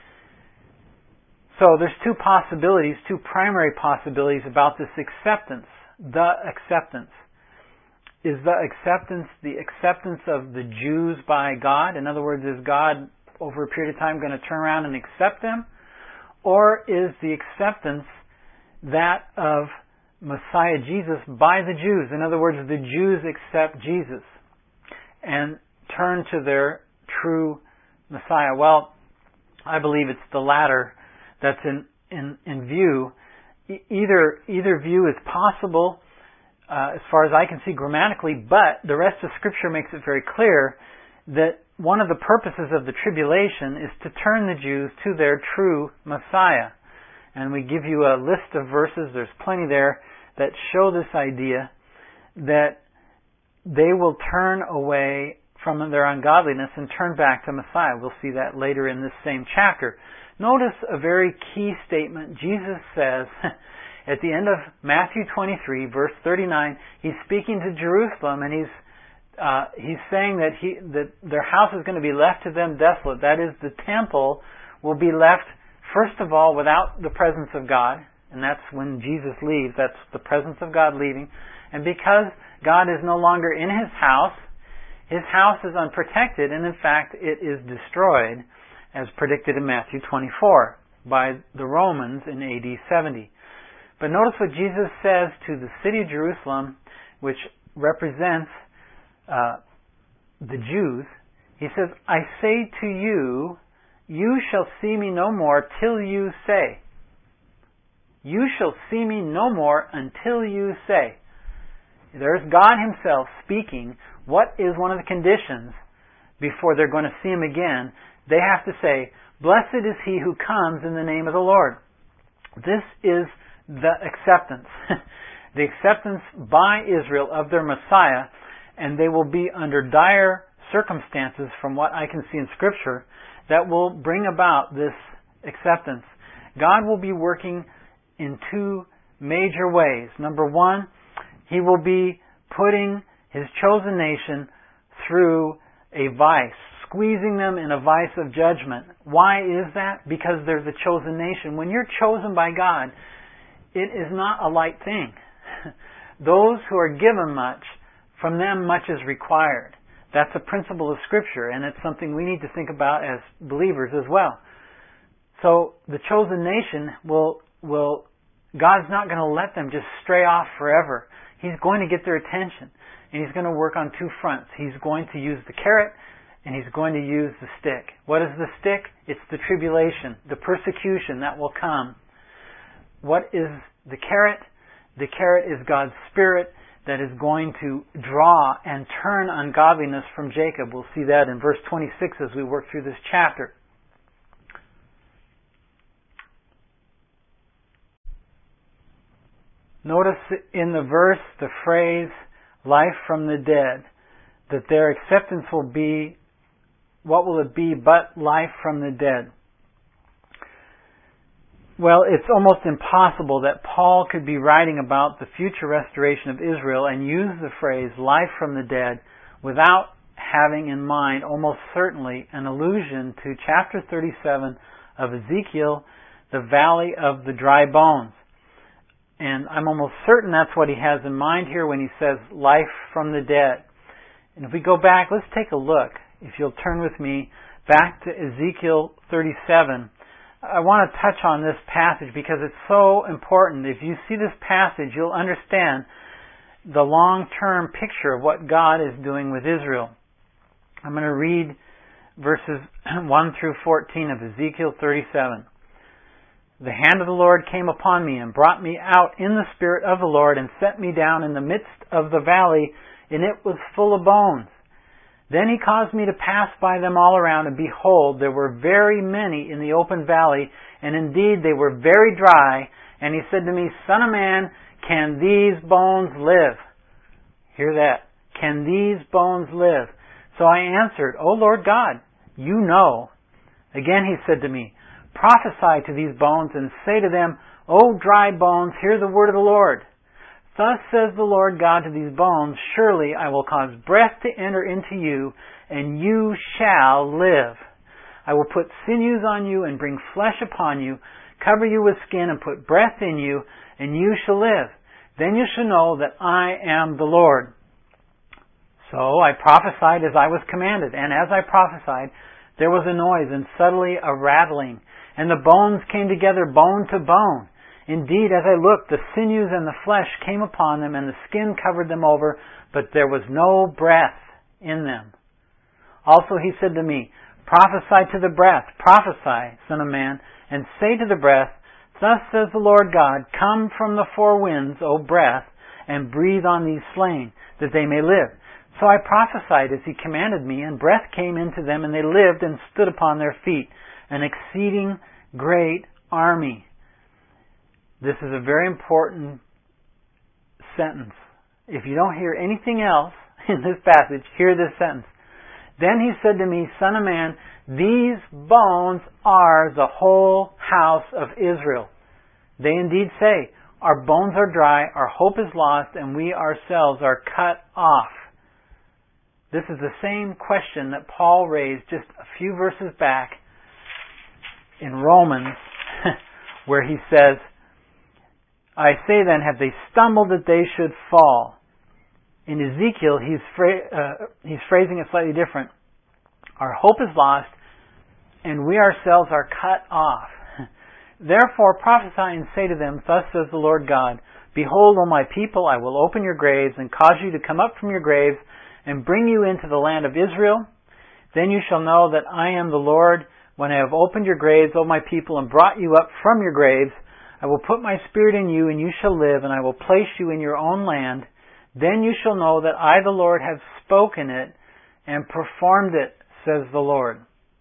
So there's two primary possibilities about this acceptance. The acceptance. Is the acceptance of the Jews by God? In other words, is God over a period of time going to turn around and accept them? Or is the acceptance that of Messiah Jesus by the Jews? In other words, the Jews accept Jesus and turn to their true Messiah. Well, I believe it's the latter that's in view. Either view is possible as far as I can see grammatically, but the rest of Scripture makes it very clear that one of the purposes of the tribulation is to turn the Jews to their true Messiah. And we give you a list of verses, there's plenty there, that show this idea that they will turn away from their ungodliness and turn back to Messiah. We'll see that later in this same chapter. Notice a very key statement. Jesus says at the end of Matthew 23, verse 39, he's speaking to Jerusalem, and he's saying that their house is going to be left to them desolate. That is, the temple will be left, first of all, without the presence of God, and that's when Jesus leaves. That's the presence of God leaving. And because God is no longer in His house is unprotected, and in fact, it is destroyed, as predicted in Matthew 24 by the Romans in AD 70. But notice what Jesus says to the city of Jerusalem, which represents the Jews. He says, I say to you, you shall see me no more till you say. You shall see me no more until you say. There's God Himself speaking. What is one of the conditions before they're going to see Him again? They have to say, blessed is he who comes in the name of the Lord. This is the acceptance. The acceptance by Israel of their Messiah, and they will be under dire circumstances from what I can see in Scripture that will bring about this acceptance. God will be working in two major ways. Number one, He will be putting His chosen nation through a vice, squeezing them in a vice of judgment. Why is that? Because they're the chosen nation. When you're chosen by God, it is not a light thing. Those who are given much, from them much is required. That's a principle of Scripture, and it's something we need to think about as believers as well. So the chosen nation God's not going to let them just stray off forever. He's going to get their attention, and He's going to work on two fronts. He's going to use the carrot, and He's going to use the stick. What is the stick? It's the tribulation, the persecution that will come. What is the carrot? The carrot is God's Spirit that is going to draw and turn ungodliness from Jacob. We'll see that in verse 26 as we work through this chapter. Notice in the verse the phrase, life from the dead, that their acceptance will be, what will it be but life from the dead? Well, it's almost impossible that Paul could be writing about the future restoration of Israel and use the phrase life from the dead without having in mind almost certainly an allusion to chapter 37 of Ezekiel, the valley of the dry bones. And I'm almost certain that's what he has in mind here when he says life from the dead. And if we go back, let's take a look. If you'll turn with me back to Ezekiel 37, I want to touch on this passage because it's so important. If you see this passage, you'll understand the long-term picture of what God is doing with Israel. I'm going to read verses 1 through 14 of Ezekiel 37. The hand of the Lord came upon me and brought me out in the spirit of the Lord and set me down in the midst of the valley, and it was full of bones. Then He caused me to pass by them all around, and behold, there were very many in the open valley, and indeed they were very dry. And He said to me, Son of man, can these bones live? Hear that. Can these bones live? So I answered, O Lord God, you know. Again he said to me, prophesy to these bones and say to them, O dry bones, hear the word of the Lord. Thus says the Lord God to these bones, surely I will cause breath to enter into you, and you shall live. I will put sinews on you and bring flesh upon you, cover you with skin and put breath in you, and you shall live. Then you shall know that I am the Lord. So I prophesied as I was commanded, and as I prophesied, there was a noise and suddenly a rattling, and the bones came together bone to bone. Indeed, as I looked, the sinews and the flesh came upon them, and the skin covered them over, but there was no breath in them. Also he said to me, prophesy to the breath, prophesy, son of man, and say to the breath, thus says the Lord God, come from the four winds, O breath, and breathe on these slain, that they may live. So I prophesied as he commanded me, and breath came into them, and they lived and stood upon their feet, an exceeding great army. This is a very important sentence. If you don't hear anything else in this passage, hear this sentence. Then he said to me, son of man, these bones are the whole house of Israel. They indeed say, our bones are dry, our hope is lost, and we ourselves are cut off. This is the same question that Paul raised just a few verses back in Romans, where he says, I say then, have they stumbled that they should fall? In Ezekiel, he's phrasing it slightly different. Our hope is lost, and we ourselves are cut off. Therefore prophesy and say to them, thus says the Lord God, behold, O my people, I will open your graves and cause you to come up from your graves and bring you into the land of Israel. Then you shall know that I am the Lord when I have opened your graves, O my people, and brought you up from your graves. I will put my spirit in you, and you shall live, and I will place you in your own land. Then you shall know that I, the Lord, have spoken it and performed it, says the Lord.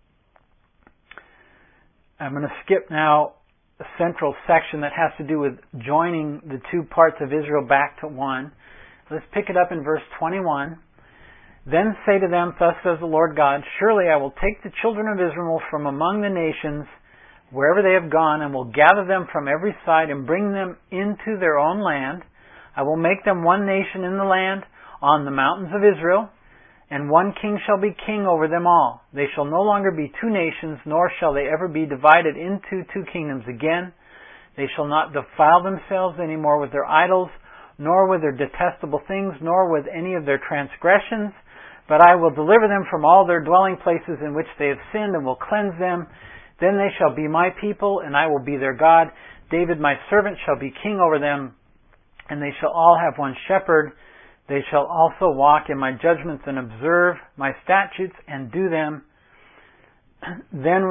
I'm going to skip now a central section that has to do with joining the two parts of Israel back to one. Let's pick it up in verse 21. Then say to them, thus says the Lord God, surely I will take the children of Israel from among the nations, wherever they have gone, and will gather them from every side and bring them into their own land. I will make them one nation in the land, on the mountains of Israel, and one king shall be king over them all. They shall no longer be two nations, nor shall they ever be divided into two kingdoms again. They shall not defile themselves any more with their idols, nor with their detestable things, nor with any of their transgressions. But I will deliver them from all their dwelling places in which they have sinned, and will cleanse them. Then they shall be my people, and I will be their God. David my servant shall be king over them, and they shall all have one shepherd. They shall also walk in my judgments and observe my statutes and do them. Then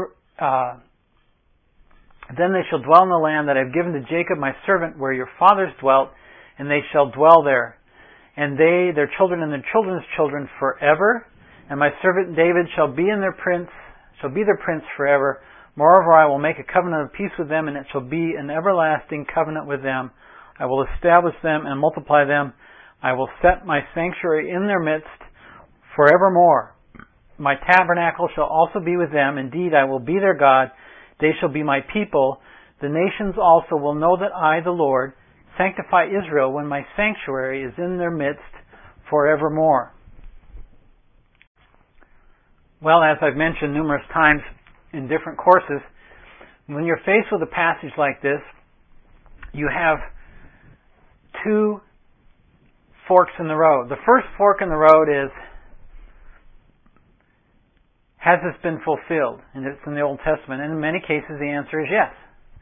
they shall dwell in the land that I have given to Jacob my servant, where your fathers dwelt, and they shall dwell there. And they, their children, and their children's children forever. And my servant David shall be their prince forever. Moreover, I will make a covenant of peace with them, and it shall be an everlasting covenant with them. I will establish them and multiply them. I will set my sanctuary in their midst forevermore. My tabernacle shall also be with them. Indeed, I will be their God. They shall be my people. The nations also will know that I, the Lord, sanctify Israel when my sanctuary is in their midst forevermore. Well, as I've mentioned numerous times in different courses, when you're faced with a passage like this, you have two forks in the road. The first fork in the road is, has this been fulfilled? And it's in the Old Testament. And in many cases the answer is yes.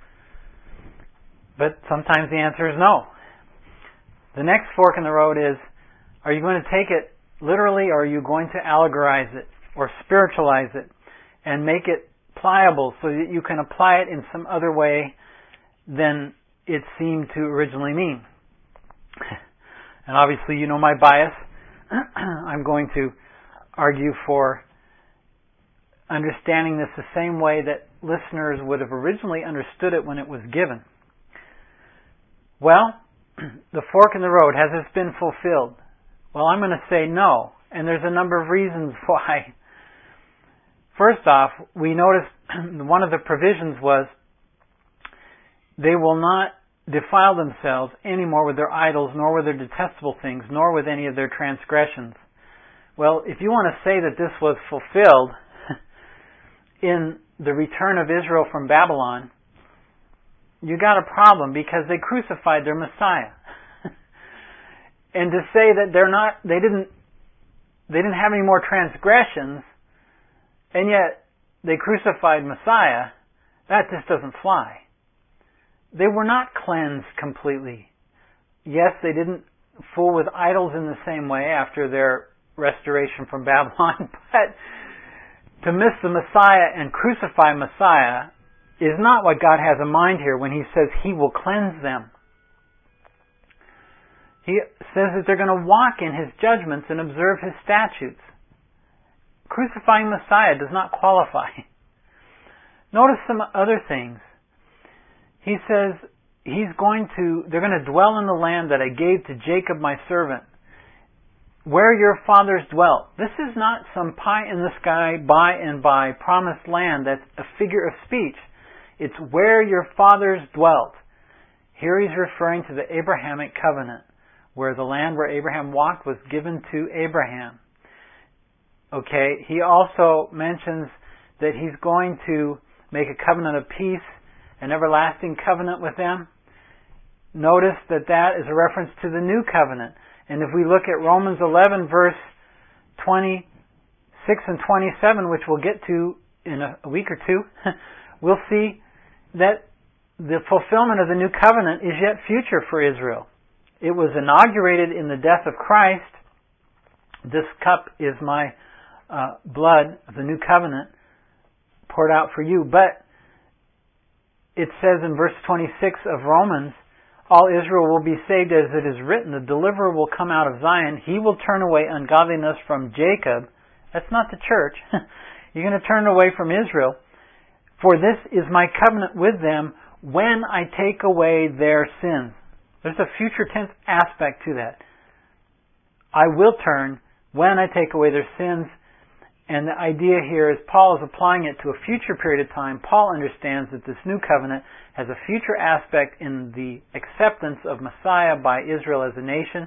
But sometimes the answer is no. The next fork in the road is, are you going to take it literally, or are you going to allegorize it or spiritualize it and make it pliable so that you can apply it in some other way than it seemed to originally mean? And obviously you know my bias. I'm going to argue for understanding this the same way that listeners would have originally understood it when it was given. Well, the fork in the road, has this been fulfilled? Well, I'm going to say no. And there's a number of reasons why. First off, we notice one of the provisions was they will not defile themselves anymore with their idols, nor with their detestable things, nor with any of their transgressions. Well, if you want to say that this was fulfilled in the return of Israel from Babylon, you got a problem, because they crucified their Messiah. And to say that they didn't have any more transgressions, and yet they crucified Messiah, that just doesn't fly. They were not cleansed completely. Yes, they didn't fool with idols in the same way after their restoration from Babylon, but to miss the Messiah and crucify Messiah is not what God has in mind here when He says He will cleanse them. He says that they're going to walk in His judgments and observe His statutes. Crucifying Messiah does not qualify. Notice some other things. He says they're going to dwell in the land that I gave to Jacob my servant, where your fathers dwelt. This is not some pie in the sky, by and by promised land that's a figure of speech. It's where your fathers dwelt. Here he's referring to the Abrahamic covenant, where the land where Abraham walked was given to Abraham. Okay, he also mentions that he's going to make a covenant of peace, an everlasting covenant with them. Notice that is a reference to the new covenant. And if we look at Romans 11 verse 26 and 27, which we'll get to in a week or two, we'll see that the fulfillment of the new covenant is yet future for Israel. It was inaugurated in the death of Christ. This cup is my blood of the new covenant poured out for you. But it says in verse 26 of Romans, all Israel will be saved, as it is written, the deliverer will come out of Zion. He will turn away ungodliness from Jacob. That's not the church. You're going to turn away from Israel. For this is my covenant with them when I take away their sins. There's a future tense aspect to that. I will turn when I take away their sins. And the idea here is Paul is applying it to a future period of time. Paul understands that this new covenant has a future aspect in the acceptance of Messiah by Israel as a nation.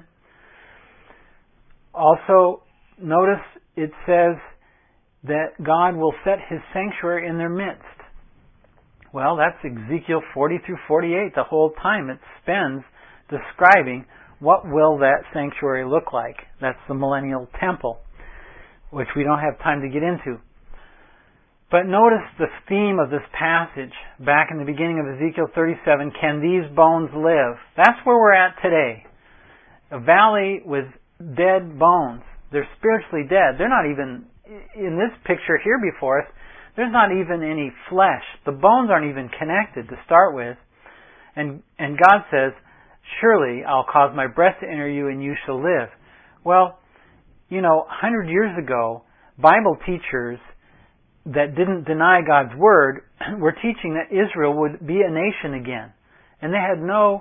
Also, notice it says that God will set His sanctuary in their midst. Well, that's Ezekiel 40 through 48. The whole time it spends describing what will that sanctuary look like. That's the millennial temple, which we don't have time to get into. But notice the theme of this passage back in the beginning of Ezekiel 37, can these bones live? That's where we're at today. A valley with dead bones. They're spiritually dead. They're not even, in this picture here before us, there's not even any flesh. The bones aren't even connected to start with. And God says, surely I'll cause my breath to enter you and you shall live. Well, 100 years ago, Bible teachers that didn't deny God's Word were teaching that Israel would be a nation again. And they had no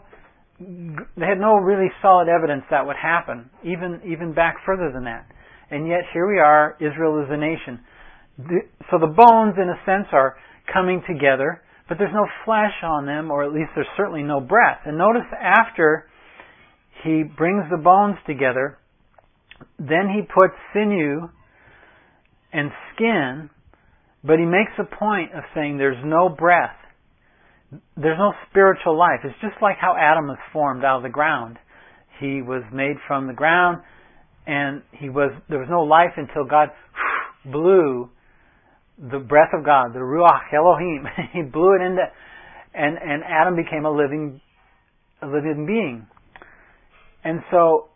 really solid evidence that would happen, even back further than that. And yet here we are, Israel is a nation. So the bones, in a sense, are coming together, but there's no flesh on them, or at least there's certainly no breath. And notice after He brings the bones together, then He puts sinew and skin, but He makes a point of saying there's no breath. There's no spiritual life. It's just like how Adam was formed out of the ground. He was made from the ground, and there was no life until God blew the breath of God, the Ruach Elohim. He blew it into, and Adam became a living being. And so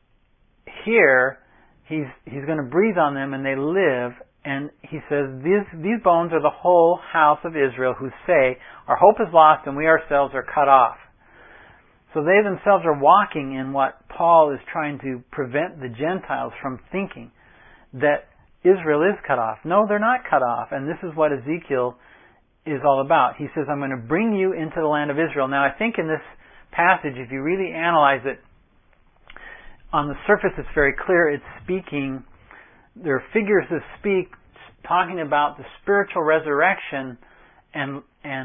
here he's going to breathe on them and they live, and he says these bones are the whole house of Israel who say our hope is lost and we ourselves are cut off. So they themselves are walking in what Paul is trying to prevent the Gentiles from thinking, that Israel is cut off. No, they're not cut off, and this is what Ezekiel is all about. He says, I'm going to bring you into the land of Israel. Now I think in this passage, if you really analyze it, on the surface it's very clear it's speaking, there are figures of speech talking about the spiritual resurrection and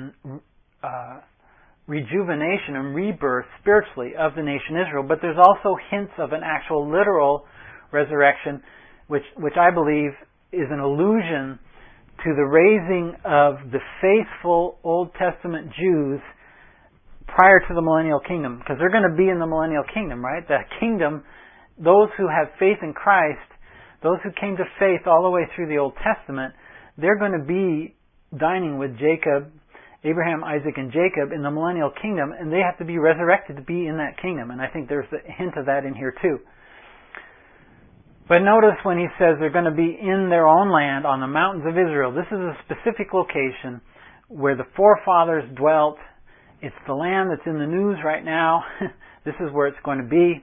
rejuvenation and rebirth spiritually of the nation Israel, but there's also hints of an actual literal resurrection, which I believe is an allusion to the raising of the faithful Old Testament Jews prior to the millennial kingdom, because they're going to be in the millennial kingdom, right? The kingdom, those who have faith in Christ, those who came to faith all the way through the Old Testament, they're going to be dining with Jacob, Abraham, Isaac, and Jacob in the millennial kingdom, and they have to be resurrected to be in that kingdom. And I think there's a hint of that in here too. But notice when he says they're going to be in their own land on the mountains of Israel, this is a specific location where the forefathers dwelt. It's the land that's in the news right now. This is where it's going to be.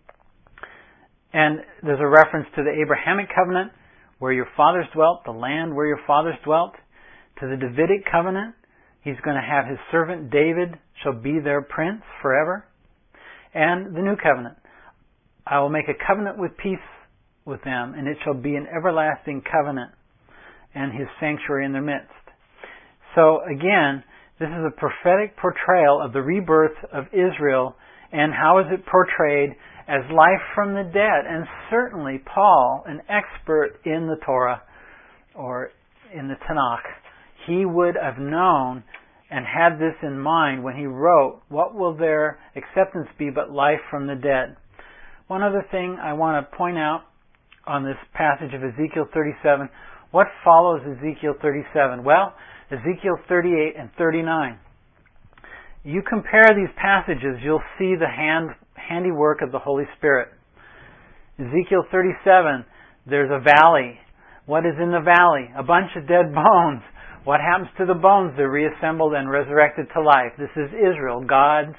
And there's a reference to the Abrahamic covenant, where your fathers dwelt, the land where your fathers dwelt. To the Davidic covenant, he's going to have his servant David shall be their prince forever. And the new covenant, I will make a covenant with peace with them, and it shall be an everlasting covenant, and his sanctuary in their midst. So again, this is a prophetic portrayal of the rebirth of Israel, and how is it portrayed? As life from the dead. And certainly Paul, an expert in the Torah, or in the Tanakh, he would have known and had this in mind when he wrote, what will their acceptance be but life from the dead? One other thing I want to point out on this passage of Ezekiel 37, what follows Ezekiel 37? Well, Ezekiel 38 and 39. You compare these passages, you'll see the handiwork of the Holy Spirit. Ezekiel 37, there's a valley. What is in the valley? A bunch of dead bones. What happens to the bones? They're reassembled and resurrected to life. This is Israel, God's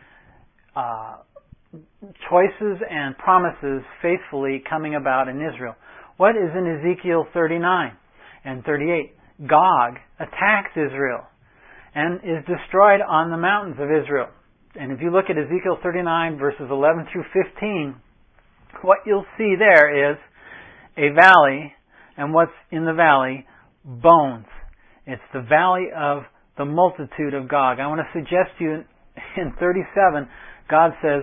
choices and promises faithfully coming about in Israel. What is in Ezekiel 39 and 38? Gog attacks Israel and is destroyed on the mountains of Israel. And if you look at Ezekiel 39 verses 11 through 15, what you'll see there is a valley, and what's in the valley? Bones. It's the valley of the multitude of Gog. I want to suggest to you in 37, God says,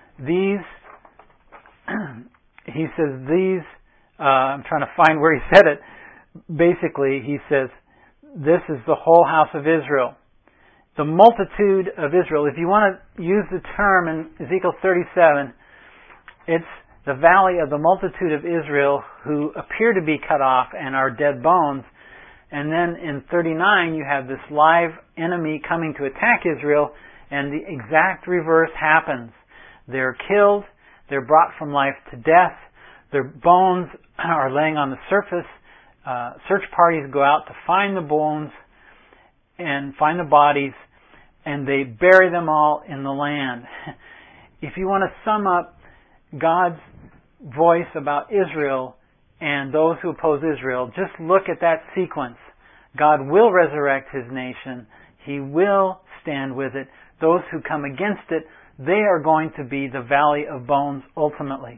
I'm trying to find where he said it. Basically, he says, this is the whole house of Israel. The multitude of Israel. If you want to use the term in Ezekiel 37, it's the valley of the multitude of Israel who appear to be cut off and are dead bones. And then in 39, you have this live enemy coming to attack Israel, and the exact reverse happens. They're killed, they're brought from life to death, their bones are laying on the surface. Search parties go out to find the bones and find the bodies, and they bury them all in the land. If you want to sum up God's voice about Israel and those who oppose Israel, just look at that sequence. God will resurrect His nation. He will stand with it. Those who come against it, they are going to be the valley of bones ultimately.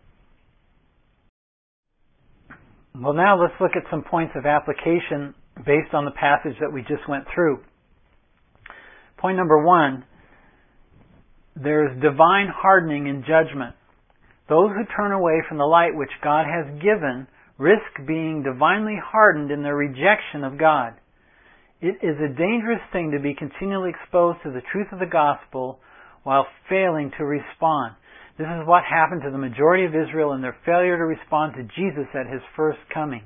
Well, now let's look at some points of application based on the passage that we just went through. Point number 1, there is divine hardening in judgment. Those who turn away from the light which God has given risk being divinely hardened in their rejection of God. It is a dangerous thing to be continually exposed to the truth of the gospel while failing to respond. This is what happened to the majority of Israel in their failure to respond to Jesus at His first coming.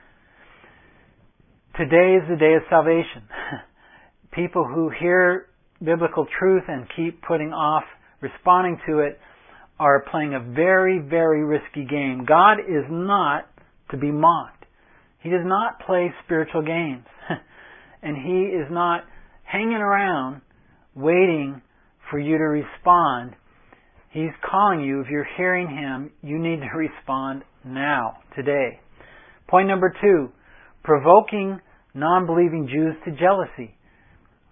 Today is the day of salvation. People who hear biblical truth and keep putting off responding to it are playing a very, very risky game. God is not to be mocked. He does not play spiritual games. And He is not hanging around waiting for you to respond. He's calling you. If you're hearing Him, you need to respond now, today. Point number 2, provoking non-believing Jews to jealousy.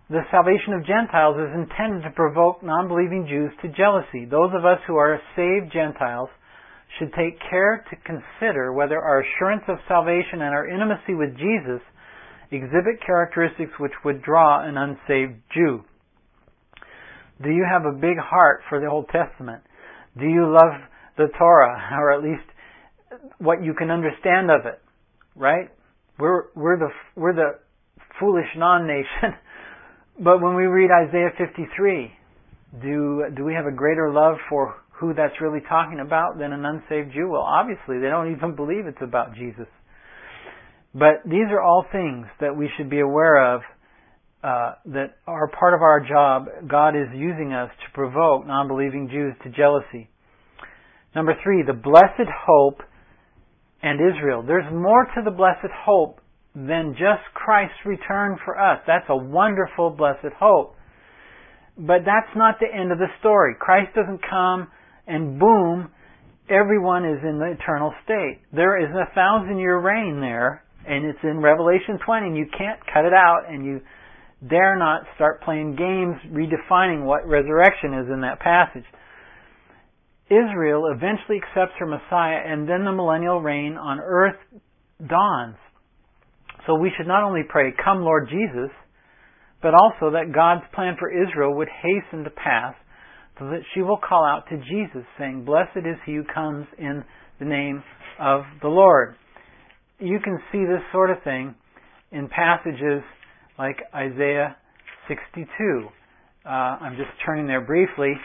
the salvation of Gentiles is intended to provoke non-believing Jews to jealousy. Those of us who are saved Gentiles should take care to consider whether our assurance of salvation and our intimacy with Jesus exhibit characteristics which would draw an unsaved Jew. Do you have a big heart for the Old Testament? Do you love the Torah, or at least what you can understand of it? Right? We're the foolish non-nation. But when we read Isaiah 53, do we have a greater love for who that's really talking about than an unsaved Jew? Well, obviously, they don't even believe it's about Jesus. But these are all things that we should be aware of, that are part of our job. God is using us to provoke non-believing Jews to jealousy. Number 3, the blessed hope and Israel. There's more to the blessed hope than just Christ's return for us. That's a wonderful blessed hope. But that's not the end of the story. Christ doesn't come and boom, everyone is in the eternal state. There is a 1,000-year reign there, and it's in Revelation 20, and you can't cut it out, and you dare not start playing games redefining what resurrection is in that passage. Israel eventually accepts her Messiah, and then the millennial reign on earth dawns. So we should not only pray, "Come, Lord Jesus," but also that God's plan for Israel would hasten to pass, so that she will call out to Jesus, saying, "Blessed is he who comes in the name of the Lord." You can see this sort of thing in passages like Isaiah 62. I'm just turning there briefly.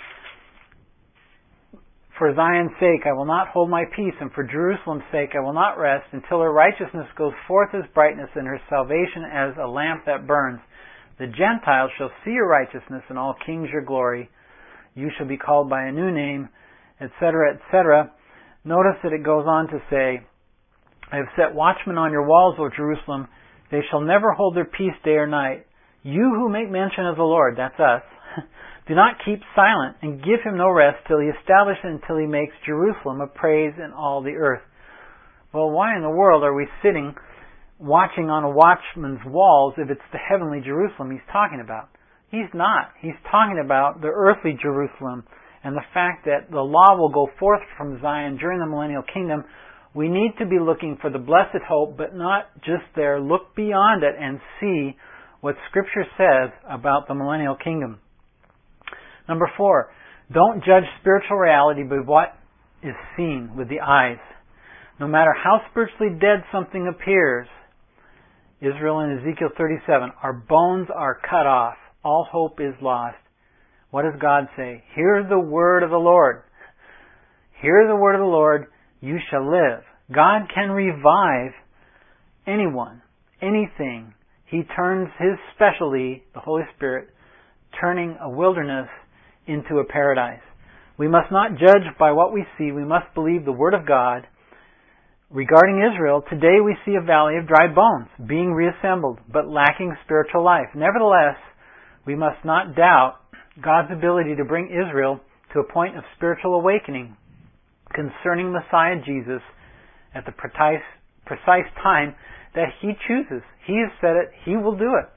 "For Zion's sake I will not hold my peace, and for Jerusalem's sake I will not rest, until her righteousness goes forth as brightness, and her salvation as a lamp that burns. The Gentiles shall see your righteousness, and all kings your glory. You shall be called by a new name," etc., etc. Notice that it goes on to say, "I have set watchmen on your walls, O Jerusalem. They shall never hold their peace day or night. You who make mention of the Lord," that's us, "do not keep silent, and give him no rest till he establishes until he makes Jerusalem a praise in all the earth." Well, why in the world are we sitting watching on a watchman's walls if it's the heavenly Jerusalem he's talking about? He's not. He's talking about the earthly Jerusalem and the fact that the law will go forth from Zion during the millennial kingdom. We need to be looking for the blessed hope, but not just there. Look beyond it and see what Scripture says about the millennial kingdom. Number 4, don't judge spiritual reality by what is seen with the eyes. No matter how spiritually dead something appears, Israel in Ezekiel 37, our bones are cut off. All hope is lost. What does God say? Hear the word of the Lord. Hear the word of the Lord, you shall live. God can revive anyone, anything. He turns His specialty, the Holy Spirit, turning a wilderness into a paradise. We must not judge by what we see. We must believe the Word of God. Regarding Israel, today we see a valley of dry bones, being reassembled, but lacking spiritual life. Nevertheless, we must not doubt God's ability to bring Israel to a point of spiritual awakening concerning Messiah Jesus at the precise time that He chooses. He has said it. He will do it.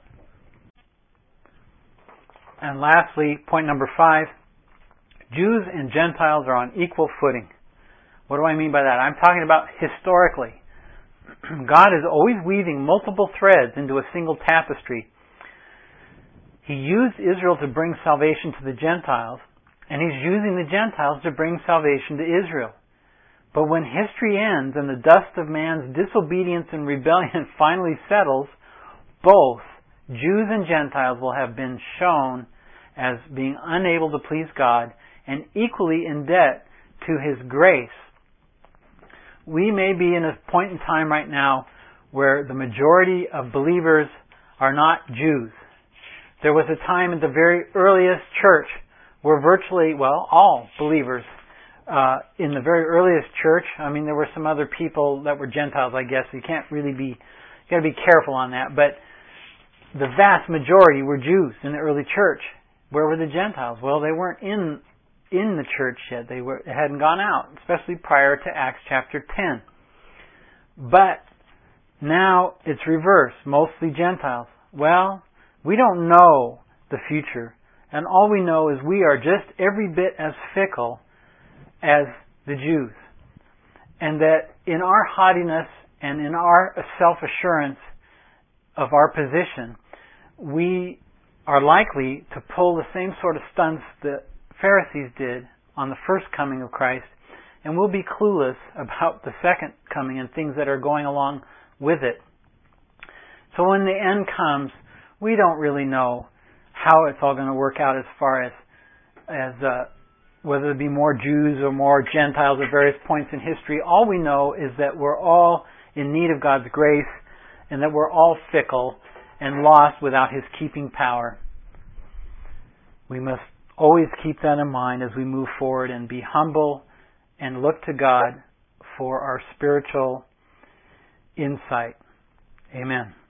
And lastly, point number 5, Jews and Gentiles are on equal footing. What do I mean by that? I'm talking about historically. God is always weaving multiple threads into a single tapestry. He used Israel to bring salvation to the Gentiles, and He's using the Gentiles to bring salvation to Israel. But when history ends and the dust of man's disobedience and rebellion finally settles, both Jews and Gentiles will have been shown as being unable to please God and equally in debt to His grace. We may be in a point in time right now where the majority of believers are not Jews. There was a time in the very earliest church where virtually, all believers in the very earliest church, there were some other people that were Gentiles, I guess. You got to be careful on that. But the vast majority were Jews in the early church. Where were the Gentiles? Well, they weren't in the church yet. They hadn't gone out, especially prior to Acts chapter 10. But now it's reversed, mostly Gentiles. Well, We don't know the future. And all we know is we are just every bit as fickle as the Jews. And that in our haughtiness and in our self-assurance of our position, we are likely to pull the same sort of stunts the Pharisees did on the first coming of Christ, and we'll be clueless about the second coming and things that are going along with it. So when the end comes, we don't really know how it's all going to work out as far as whether it be more Jews or more Gentiles at various points in history. All we know is that we're all in need of God's grace and that we're all fickle and lost without His keeping power. We must always keep that in mind as we move forward and be humble and look to God for our spiritual insight. Amen.